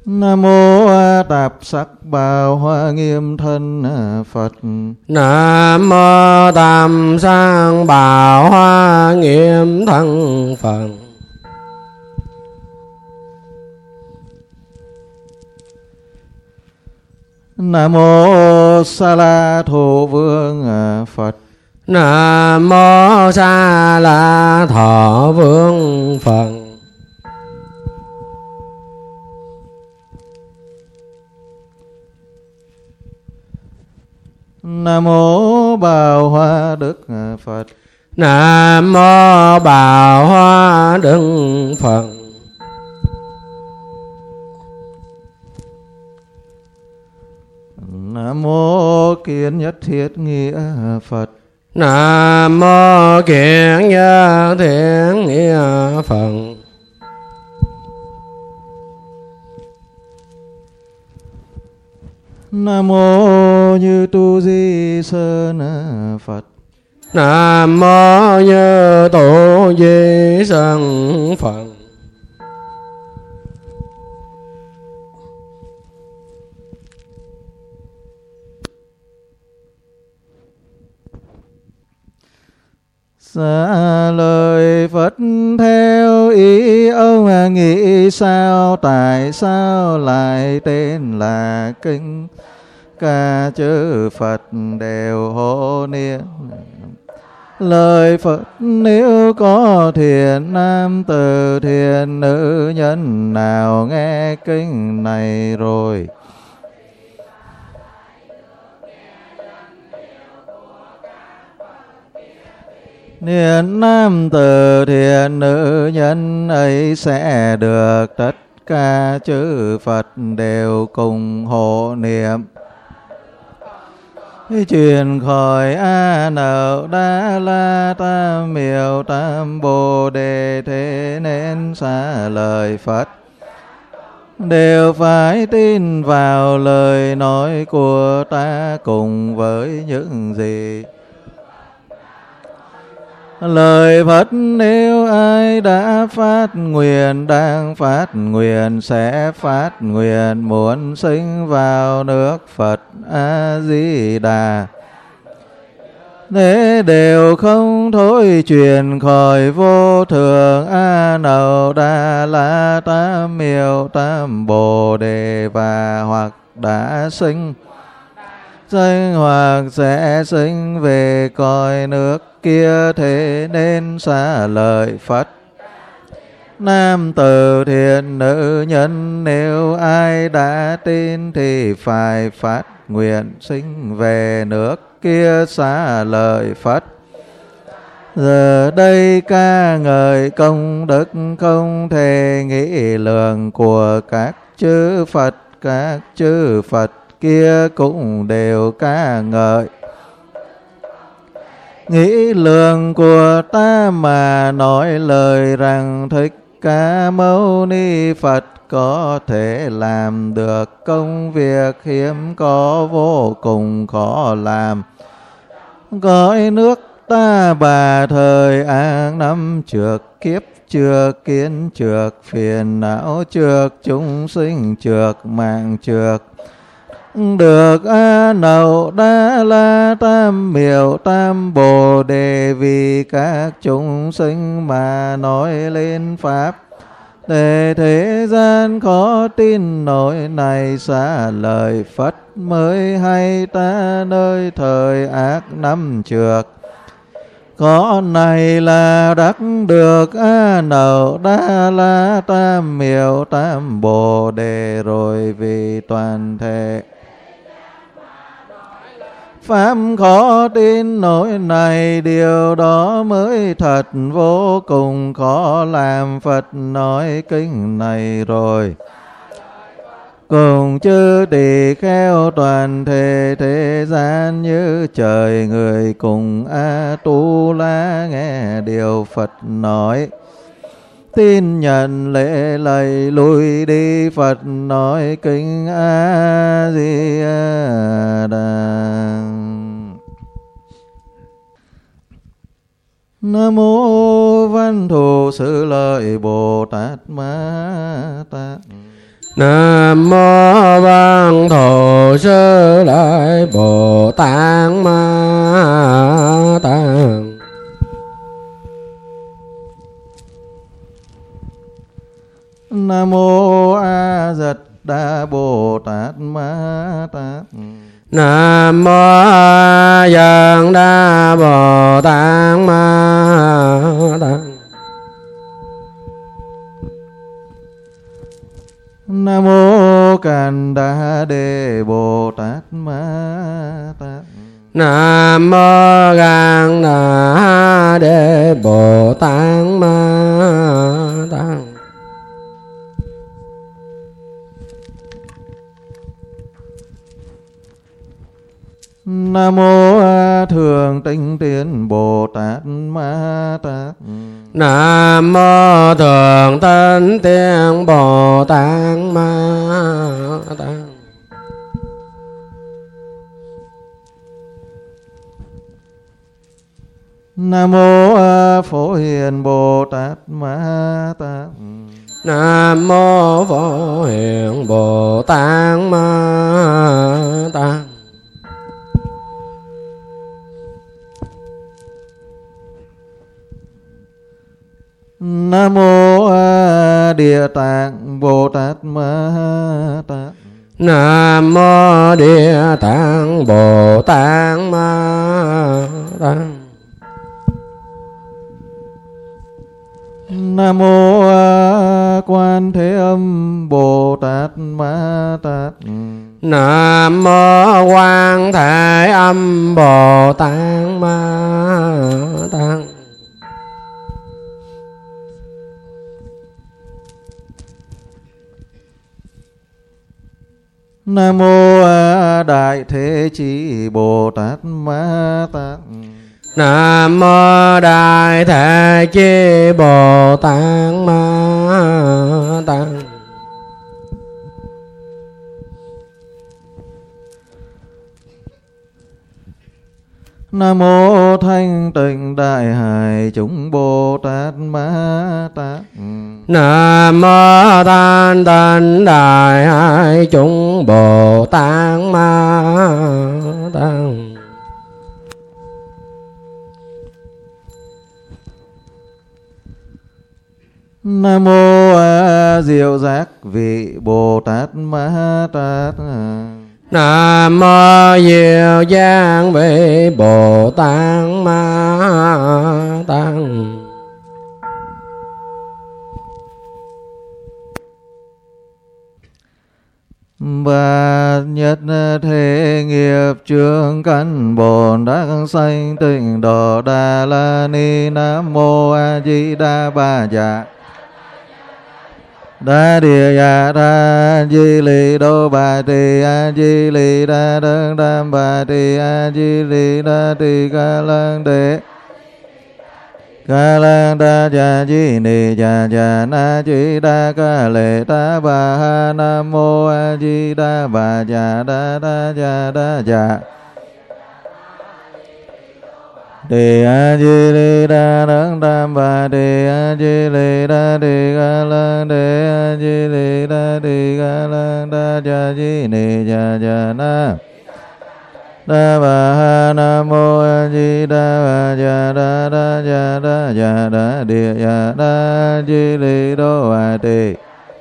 A: Nam mô Tạp Sắc Bào Hoa Nghiêm Thân Phật.
B: Nam mô Tạp Sắc Bào Hoa Nghiêm Thân Phật.
A: Nam mô Sa La Thổ Vương Phật.
B: Nam mô Sa La Thọ Vương Phật.
A: Nam mô Bào Hoa Đức Phật.
B: Nam mô Bào Hoa Đức Phật.
A: Nam mô Kiến Nhất Thiết Nghĩa Phật.
B: Nam mô Kiến Nhất Thiết Nghĩa Phật.
A: Nam mô Như Tu Di Sơn Phật.
B: Nam mô Như Tu Di Sơn Phật.
A: Xá lời Phật theo ý ông nghĩ sao, tại sao lại tên là kinh ca chữ Phật đều hộ niệm. Lời Phật nếu có thiện nam tử thiện nữ nhân nào nghe kinh này rồi, thiện nam tử thiện nữ nhân ấy sẽ được tất cả chư Phật đều cùng hộ niệm. Truyền khỏi A Nậu Đa La Tam Miệu Tam Bồ Đề, thế nên xá lời Phật đều phải tin vào lời nói của ta cùng với những gì lời Phật. Nếu ai đã phát nguyện, đang phát nguyện, sẽ phát nguyện muốn sinh vào nước Phật A-di-đà, thế đều không thối chuyển khỏi vô thượng A Nậu Đa La Tam Miệu Tam Bồ Đề, và hoặc đã sinh sinh hoặc sẽ sinh về cõi nước kia, thế nên xá lời Phật nam tử thiện nữ nhân. Nếu ai đã tin thì phải phát nguyện sinh về nước kia, xá lời Phật. Giờ đây ca ngợi công đức không thể nghĩ lượng của các chư Phật, các chư Phật kia cũng đều ca ngợi nghĩ lượng của ta mà nói lời rằng Thích Ca Mâu Ni Phật có thể làm được công việc hiếm có vô cùng khó làm. Cõi nước ta bà thời An năm trước, kiếp trước, kiến trước, phiền não trước, chúng sinh trước, mạng trước, được A Nậu Đa La Tam Miệu Tam Bồ Đề, vì các chúng sinh mà nói lên pháp. Để thế gian khó tin nổi này, xá lời Phật mới hay ta nơi thời ác năm trước. Có này là đắc được A Nậu Đa La Tam Miệu Tam Bồ Đề rồi, vì toàn thể pháp khó tin nổi này, điều đó mới thật vô cùng khó làm. Phật nói kinh này rồi, cùng chư tỳ kheo toàn thể thế gian như trời người cùng A Tu La nghe điều Phật nói, tin nhận lễ lạy lui đi. Phật nói kinh A Di Đà. Nam mô Văn Thù Sư Lợi Bồ Tát Ma Tát.
B: Nam mô Văn Thù Sư Lợi Bồ Tát Ma Tát.
A: Nam mô A Dật Đà Bồ Tát Ma Tát.
B: Nam mô A Dật Đà Bồ Tát Ma Tát.
A: Nam mô Càn Đà Đề Bồ Tát Ma Tát.
B: Nam mô Càn Đà Đề Bồ Tát Ma Tát.
A: Nam mô A Thượng Tinh Tiến Bồ Tát Ma Tát.
B: Nam mô Thượng Tinh Tiến Bồ Tát Ma Tát.
A: Nam mô A Phổ Hiền Bồ Tát Ma Tát.
B: Nam mô Phổ Hiền Bồ Tát Ma Tát.
A: Nam mô A Địa Tạng Bồ Tát Ma Tát.
B: Nam mô Địa Tạng Bồ Tát Ma Tát.
A: Nam mô A Quan Thế Âm Bồ Tát Ma Tát.
B: Nam mô Quan Thế Âm Bồ Tát Ma Tát.
A: Nam mô A Đại Thế Chí Bồ Tát Ma Tát.
B: Nam mô Đại Thế Chí Bồ Tát Ma Tát.
A: Nam mô Thanh Tịnh Đại Hải Chúng Bồ Tát Ma Tát.
B: Nam mô Thanh Tịnh Đại Hải Chúng Bồ Tát Ma Tát.
A: Nam mô A Diệu Giác Vị Bồ Tát Ma Tát.
B: Nam mô Diệu Giác Vị Bồ Tát Ma Tát.
A: Và nhất thế nghiệp chướng căn bổn đắc sanh tịnh độ Đà La Ni. Nam mô A Di Đà Bà Dạ Đa Địa Dạ Đa Di Lì Đô Bà Tỳ A Di Lì Đa Đấng Đam Bà Tỳ A Di Lì Đa Tỳ Ca Lăng Đệ Ca Lăng Đa Dạ Di Nì Dạ Dạ Na Di Đa Ca Lệ Ta Bà Ha. Nam mô A Di Đà Bà Dạ Đa Đa Dạ Đa Dạ Tỳ A Di Lì Đa Đấng Đam Bà Tỳ A Di Lì Đa Tỳ Ca Lăng Đệ A Di Lì Đa Tỳ Ca Lăng Đa Dạ Di Nì Dạ Dạ Na Đa Bà Ha. Nam mô A Di Đà Bà Dạ Đa Đa Dạ Đa Dạ Đa Địa Dạ Đa Di Lì Đô Bà Tỳ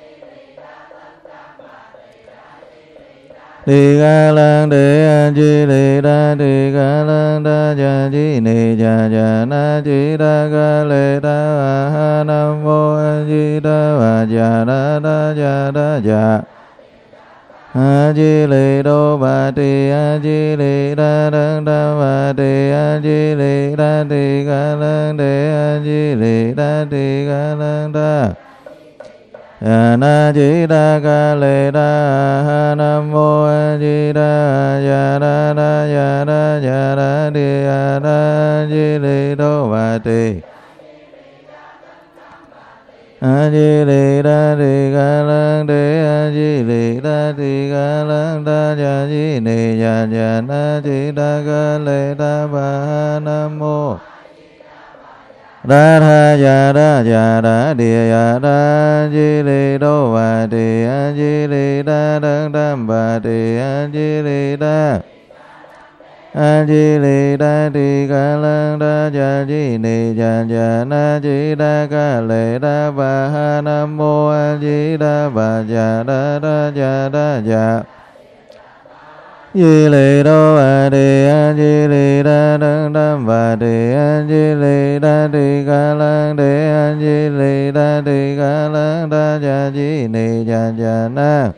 A: Tỳ Ca Lăng Đệ A Di Lì Đa Tỳ Ca Lăng Đa Dạ Di Nì Dạ Dạ Na Di Đa Ca Lệ Ta Bà Ha. Nam mô A Di Đà Bà Dạ Đa Đa Dạ Đa Dạ A Di Lì Đô Bà Tỳ A Di Lì Đa Đấng Đam Bà Tỳ A Di Lì Đa Tỳ Ca Lăng Đệ A Di Lì Đa Tỳ Ca Lăng Đa Dạ Na Di Đa Ca Lệ Đa Ha. Nam mô A Di Đà Dạ Đa Đa Dạ Đa Dạ Đa Địa Dạ Đa Di Lì Đô Bà Tỳ A Di Lì Đa Tỳ Ca Lăng Đệ A Di Lì Đa Tỳ Ca Lăng Đa Dạ Di Nì Dạ Dạ Na Di Đa Ca Lệ Ta Bà Ha. Nam mô đa tha ya đa ya đa địa ya đa di lì đô bà tỳ a di lì đa đăng đam bà tỳ a di lì đa a di lì đa tỳ ca lăng đa ya di nì ya ya na di đa ca lệ đa bà ha nam mô a di đà bà ya đa đa ya đa ya di lì đô bà tỳ a di lì đa đăng đam bà tỳ a di lì đa tỳ ca lăng đế a di lì đa tỳ ca lăng đa ya di nì ya ya na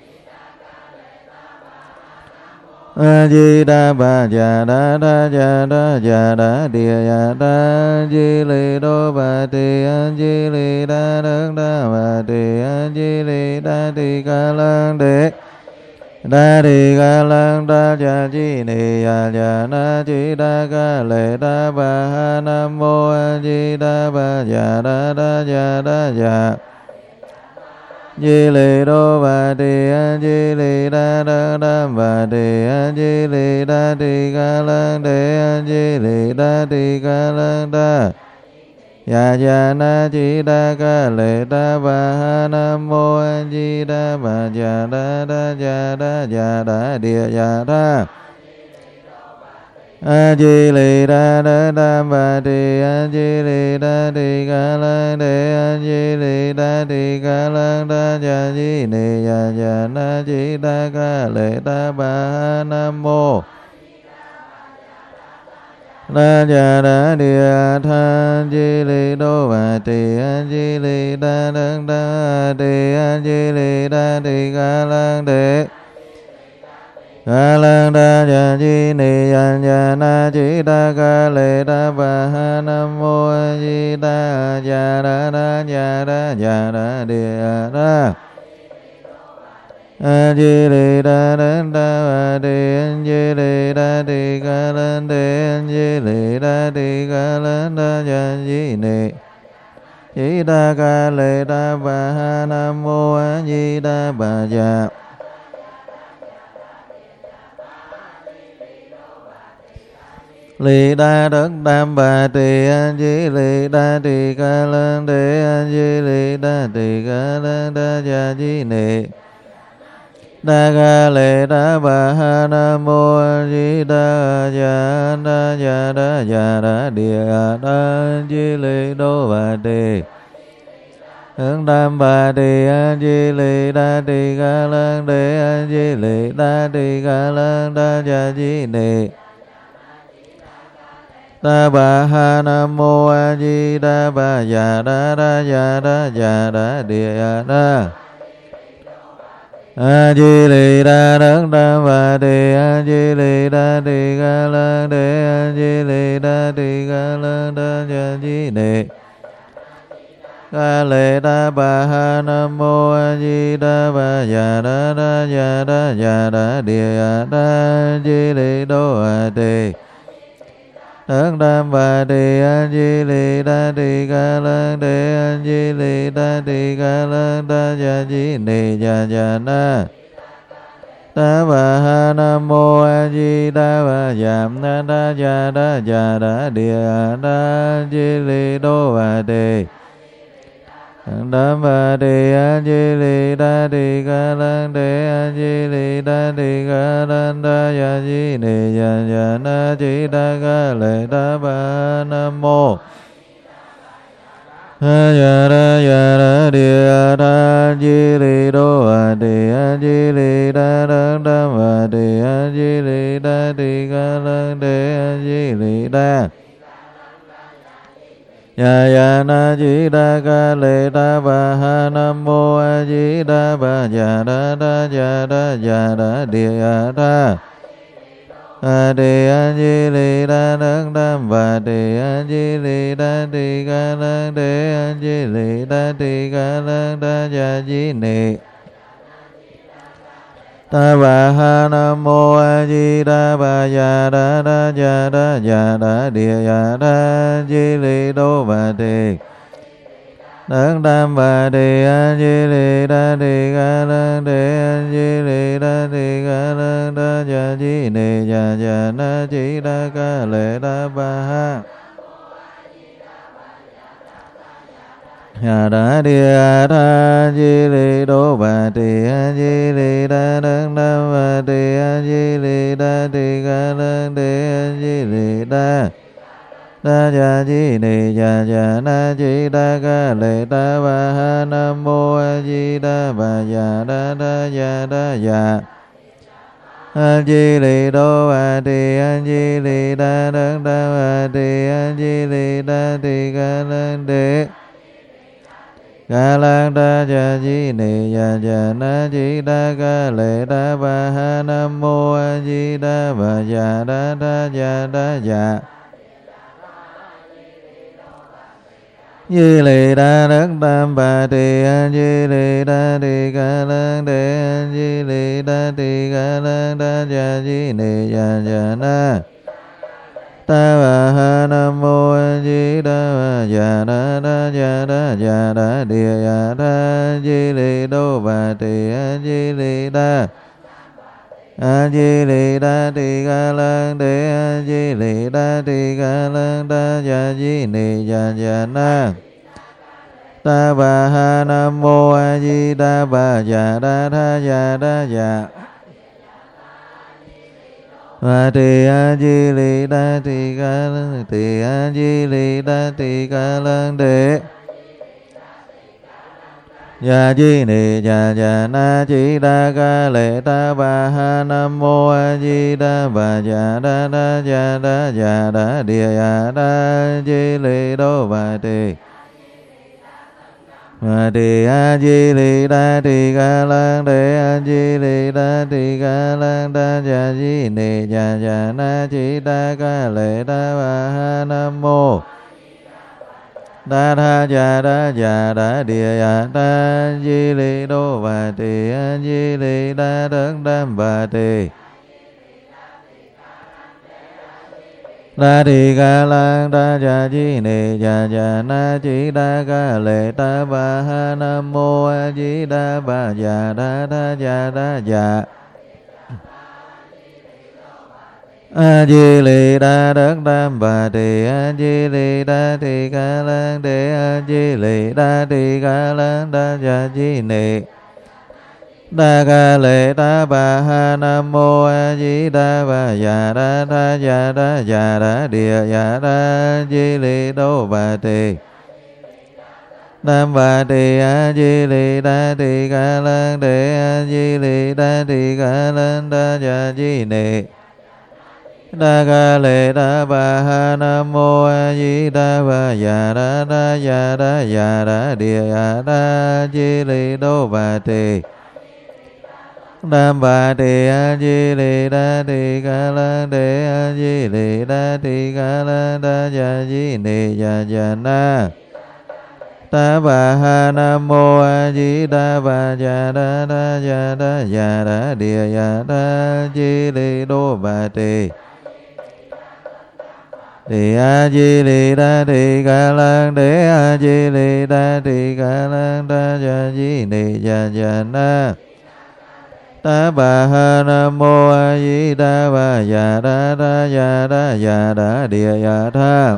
A: a di đà bà ya đa đa ya đa ya đa địa ya đa di lì đô bà tỳ a di lì đa đăng đam bà tỳ a di lì đa tỳ ca lăng đế đa đi ca lăng đa ya di nì ya ya na di đa ca lệ đa bà ha nam mô a di đà bà ya đa đa ya đa ya di lì đô bà tỳ a di lì đa đăng đam bà tỳ a di lì đa tỳ ca lăng đế a di lì đa tỳ ca lăng đa ya ya na di đa ca lệ đa bà ha nam mô a di đà bà ya đa đa ya đa ya đa địa ya đa a di lì đa đa đam bà tỳ a di lì đa tỳ ca lăng đế a di lì đa tỳ ca lăng đa ya di nì ya ya na di đa ca lệ đa bà ha nam mô đa ya đa địa tha di lì đô bà tỳ a di lì đa đăng đa tỳ a di lì đa tỳ ca lăng đế ca lăng đa ya di nì ya ya na di đa ca lệ đa bà ha nam mô a di đà ya đa đa ya đa ya đa địa đa a di lì đa đăng đa bà tỳ a di lì đa tỳ ca lăng đế a di lì đa tỳ ca lăng đa ya di nì di đa ca lệ đa bà ha nam mô a di đà bà ya lì đa đất đam bà tỳ a di lì đa tỳ ca lăng đế a di lì đa tỳ ca lăng đa ya di nì đa ca lệ đa bà ha nam mô a di đà ya đa ya đa ya đa địa đa di lì đô bà tỳ hướng đam bà tỳ a di lì đa tỳ ca lăng đế a di lì đa tỳ ca lăng đa ya di nì đa bà ha nam mô a di đà bà ya đa đa ya đa ya đa địa đa a di lì đa đất đam bà tỳ a di lì đa tỳ ca lăng đế a di lì đa tỳ ca lăng đa ya di nì ca lệ đa bà ha nam mô a di đà bà ya đa đa ya đa ya đa địa đa di lì đô a tỳ đất đam bà tỳ a di lì đa tỳ ca lăng đế a di lì đa tỳ ca lăng đa ya di nì ya ya na đa bà ha nam mô a di đà bà giảm na đa ya đa ya đa địa đa di lì đô bà tỳ đam bà tỳ a di lì đa tỳ ca lăng đế a di lì đa tỳ ca lăng đa ya di nì ya ya na di đa ca lệ đa bà ha nam mô a ya đa ya đa địa đa di lì đô a tỳ a di lì đa đăng đam bà tỳ a di lì đa tỳ ca lăng đế a di lì đa ya ya na di đa ca lệ đa bà ha nam mô a di đà bà ya đa đa ya đa ya đa địa đa a tỳ a di lì đa đăng đam bà tỳ a di lì đa tỳ ca lăng đế a di lì đa tỳ ca lăng đa ya di nì đa bà ha nam mô a di đà bà ya đa đa ya đa ya đa địa ya đa di lì đô bà tỳ đấng đam bà tỳ a di lì đa tỳ ca lăng đế a di lì đa tỳ ca lăng đa ya di nì ya ya na di đa ca lệ đa bà ha ya đa địa tha di lì đô bà tỳ di lì đa đăng đa bà tỳ di lì đa tỳ ca lăng đề di lì đa đa dạ di nì dạ dạ na di đa ca lệ đa bà ha nam mô a di đà bà dạ đa đa dạ đa dạ a di lì đô bà tỳ a di lì đa đăng đa bà tỳ a di lì đa tỳ ca lăng đề ca lăng đa dạ di nì dạ dạ na di đa ca lệ đa bà ha nam mô a di đà bà dạ đa đa dạ đa dạ di lì đa đất tam bà tỳ di lì đa tỳ ca lăng đề di lì đa tỳ ca lăng đa dạ di nì dạ dạ na ta bà ha nam mô a di đà bà dạ đa đa dạ đa dạ đa địa dạ đa di lì đô bà tỳ di lì đa a di lì đa tỳ ca lăng đề a di lì đa tỳ ca lăng đa dạ di nì dạ dạ na ta bà ha nam mô a di đà bà dạ đa tha dạ đa dạ bà tỳ a di lì đa tỳ ca lăng tỳ a di lì đa tỳ ca lăng đề dạ di nì dạ dạ na di đa ca lệ ta bà ha nam mô a di đà bà dạ đa đa dạ đa dạ đa địa dạ đa di lì đô bà tỳ bà tỳ a di lì đa tỳ ca lăng đề a di lì đa tỳ ca lăng đa dạ di nì dạ dạ na di đa ca lệ ta bà ha nam mô đa tha dạ đa dạ đa địa dạ đa di lì đô bà tỳ a di lì đa đất đam bà tỳ đa tỳ ca lăng đa dạ di nì dạ dạ na di đa ca lệ ta bà ha nam mô a di đà bà dạ đa đa dạ đa dạ a di lì đa đất đam bà tỳ a di lì đa tỳ ca lăng đề a di lì đa tỳ ca lăng đa dạ di nì đa ca lệ ta bà ha nam mô a di đà bà dạ đa đa dạ đa dạ đa địa dạ đa di lì đô bà tỳ nam bà tỳ a di lì đa tỳ ca lăng đề a di lì đa tỳ ca lăng đa dạ di nì đa ca lệ ta bà ha nam mô a di đà bà dạ đa đa dạ đa dạ đa địa dạ đa di lì đô bà tỳ nam bà tỳ a di lì đa tỳ ca lăng đề a di lì đa tỳ ca lăng đa dạ di nì dạ dạ na ta bà ha nam mô a di đà bà dạ đa đa dạ đa dạ đa địa dạ đa di lì đô bà tỳ tỳ a di lì đa tỳ ca lăng đề a di lì đa tỳ ca lăng đa dạ di nì dạ dạ na ta bà ha nam mô a di đà bà dạ đa đa dạ đa dạ đa địa dạ tha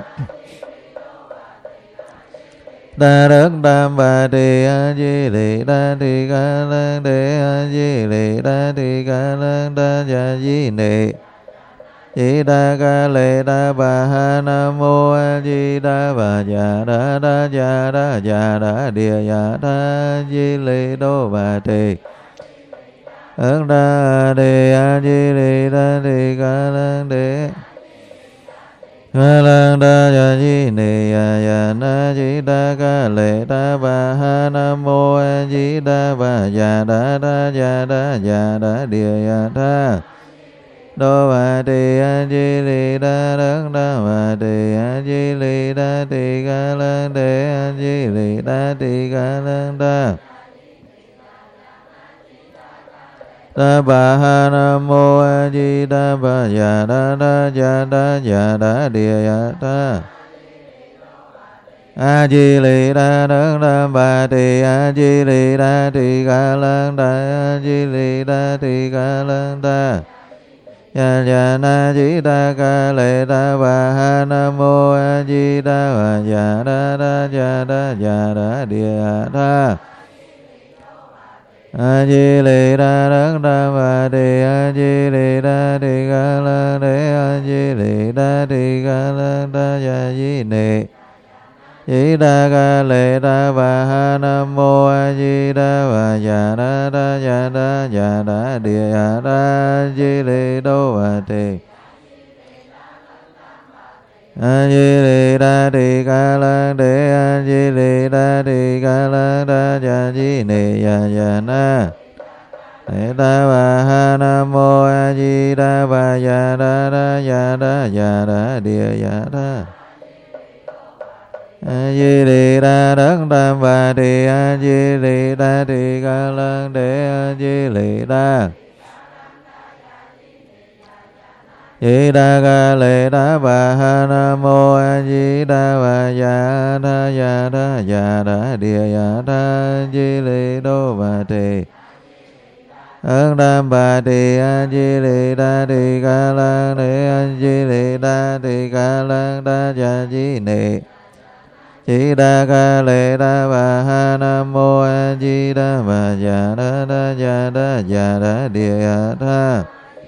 A: đa đất tam bà tỳ a di lì đa tỳ ca lăng đề a di lì đa tỳ ca lăng đa dạ di nì di đa ca lệ đa bà ha nam mô a di đà bà dạ đa đa dạ đa dạ đa địa dạ đa di lì đô bà tỳ ấn đa đề a di lì đa tỳ ca lăng đề ca lăng đa dạ di nì dạ dạ na di đa ca lệ đa bà ha nam mô a di đà bà dạ đa đa dạ đa dạ đa địa dạ đa đô bà tỳ a di lì đa đất đa bà tỳ a di lì đa tỳ ca lăng đề a di lì đa tỳ ca lăng đa ta bà ha nam mô a di đà bà dạ đa đa dạ đa dạ đa địa dạ đa a di lì đa đất đa bà tỳ a di lì đa tỳ ca lăng đa a di lì đa tỳ ca lăng đa Ya ya na di đa ca lệ đa bà ha nam mô a di đà bà ya đa đa ya đa ya đa địa đa a di lệ đa đắc đa bà đề a di lệ đa đề ca la đề a di lệ đa đề ca la đa ya di nệ di đa ca lệ đa bà ha nam mô a di đà bà ya đa đa ya đa ya đa địa ya đa di lệ đô bà đề a di lệ đa đề ca la đề a di lệ đa đề ca la đa ya di nệ ya ya na lệ đa bà ha nam mô a di đà bà ya đa đa ya đa ya đa địa ya đa a di lệ đa đắc đa bà đề a di lệ đa đề ca la đề a di lệ đa di đa ca lệ đa bà ha nam mô a di đà bà ya đa ya đa ya đa địa ya đa di lệ đô bà đề ơn đam bà đề a di lệ đa đề ca la đề a di lệ đa đề ca la đa ya di nệ di đa ca lệ đa bà ha nam mô a di đà bà ya đa đa ya đa ya đa địa ya đa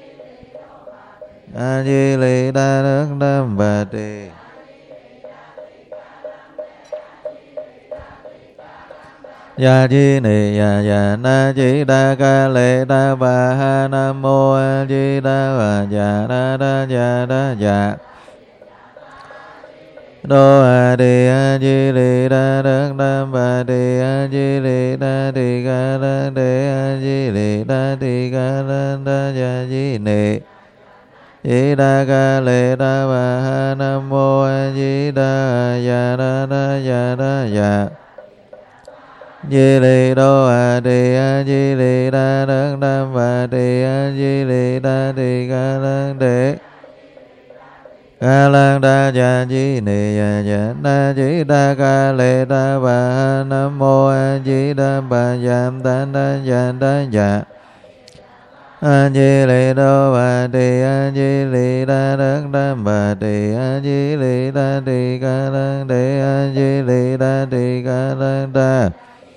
A: a di lệ đa đắc đam bà đề ya di nệ ya ya na di đa ca lệ đa bà ha nam mô a di đà bà ya đa đa ya đa ya đô a đề a di lệ đa đắc đam bà đề a di lệ đa đề ca la đề a di lệ đa đề ca la đa ya di nệ di đa ca lệ đa bà ha nam mô a di đà ya đa đa ya đa ya di lệ đô a đề a di lệ đa đắc đam bà đề a di lệ đa đề ca la đề ca la đa ya di nệ ya ya na di đa ca lệ đa bà ha nam mô a di đà bà ya đa đa ya đa ya a di lệ đô bà đề a di lệ đa đắc đam bà đề a di lệ đa đề ca la đề a di lệ đa đề ca la đa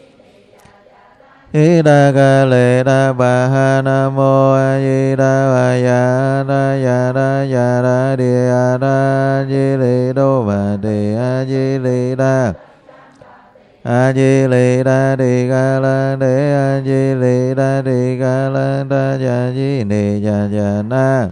A: di đa ca lệ đa bà ha nam mô a di đà bà ya đa ya đa ya đa địa ya đa di lệ đô bà đề a di lệ đa a di lệ đa đề ca la đề a di lệ đa đề ca la đa ya di nệ ya ya na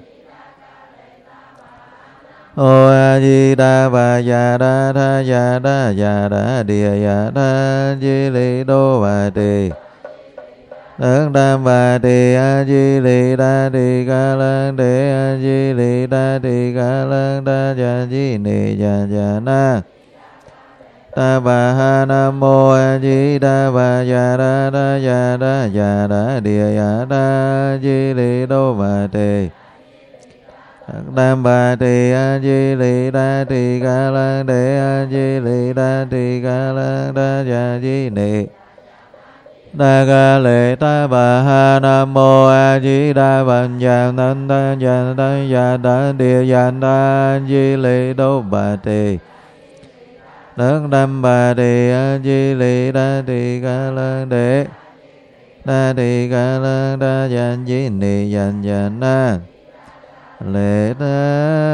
A: ô a di đà bà ya đa đa ya đa ya đa địa ya đa di lệ đô bà đề đắc đam bà đề a di lệ đa đề ca la đề a di lệ đa đề ca la đa ya di nệ ya ya na ta bà ha nam mô a di đà bà ya đa đa ya đa ya đa địa ya đa di lệ đô bà đề đắc đam bà đề a di lệ đa đề ca la đề a di lệ đa đề ca la đa ya di nệ đa ca lệ ta bà ha nam mô a di đà bà ya nan đa ya đa ya đa địa ya đa di lệ đô bà đề đắc đam bà đề a di lệ đa đề ca la đề đa đề ca la đa ya di nệ ya ya na lệ đa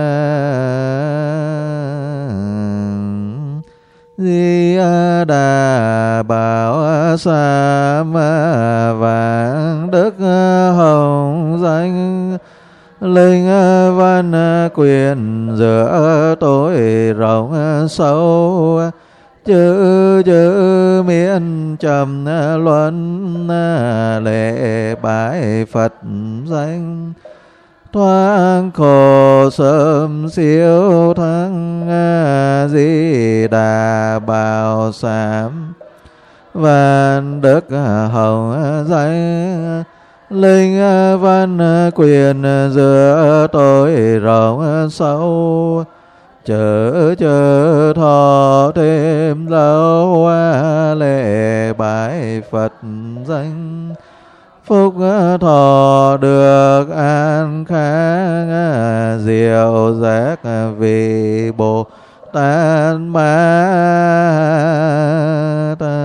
A: di đà bảo sa ma vạn đức hồng danh linh văn quyền giữa tối rộng sâu chữ chữ miên trầm luân lệ bái Phật danh thoáng khổ sớm siêu thắng di đà bảo sám vạn đức hồng danh linh văn quyền giữa tối rộng sâu chớ chớ thọ thêm lâu lễ bái Phật danh phúc thọ được an khang, diệu giác vì Bồ Tát Ma Tát.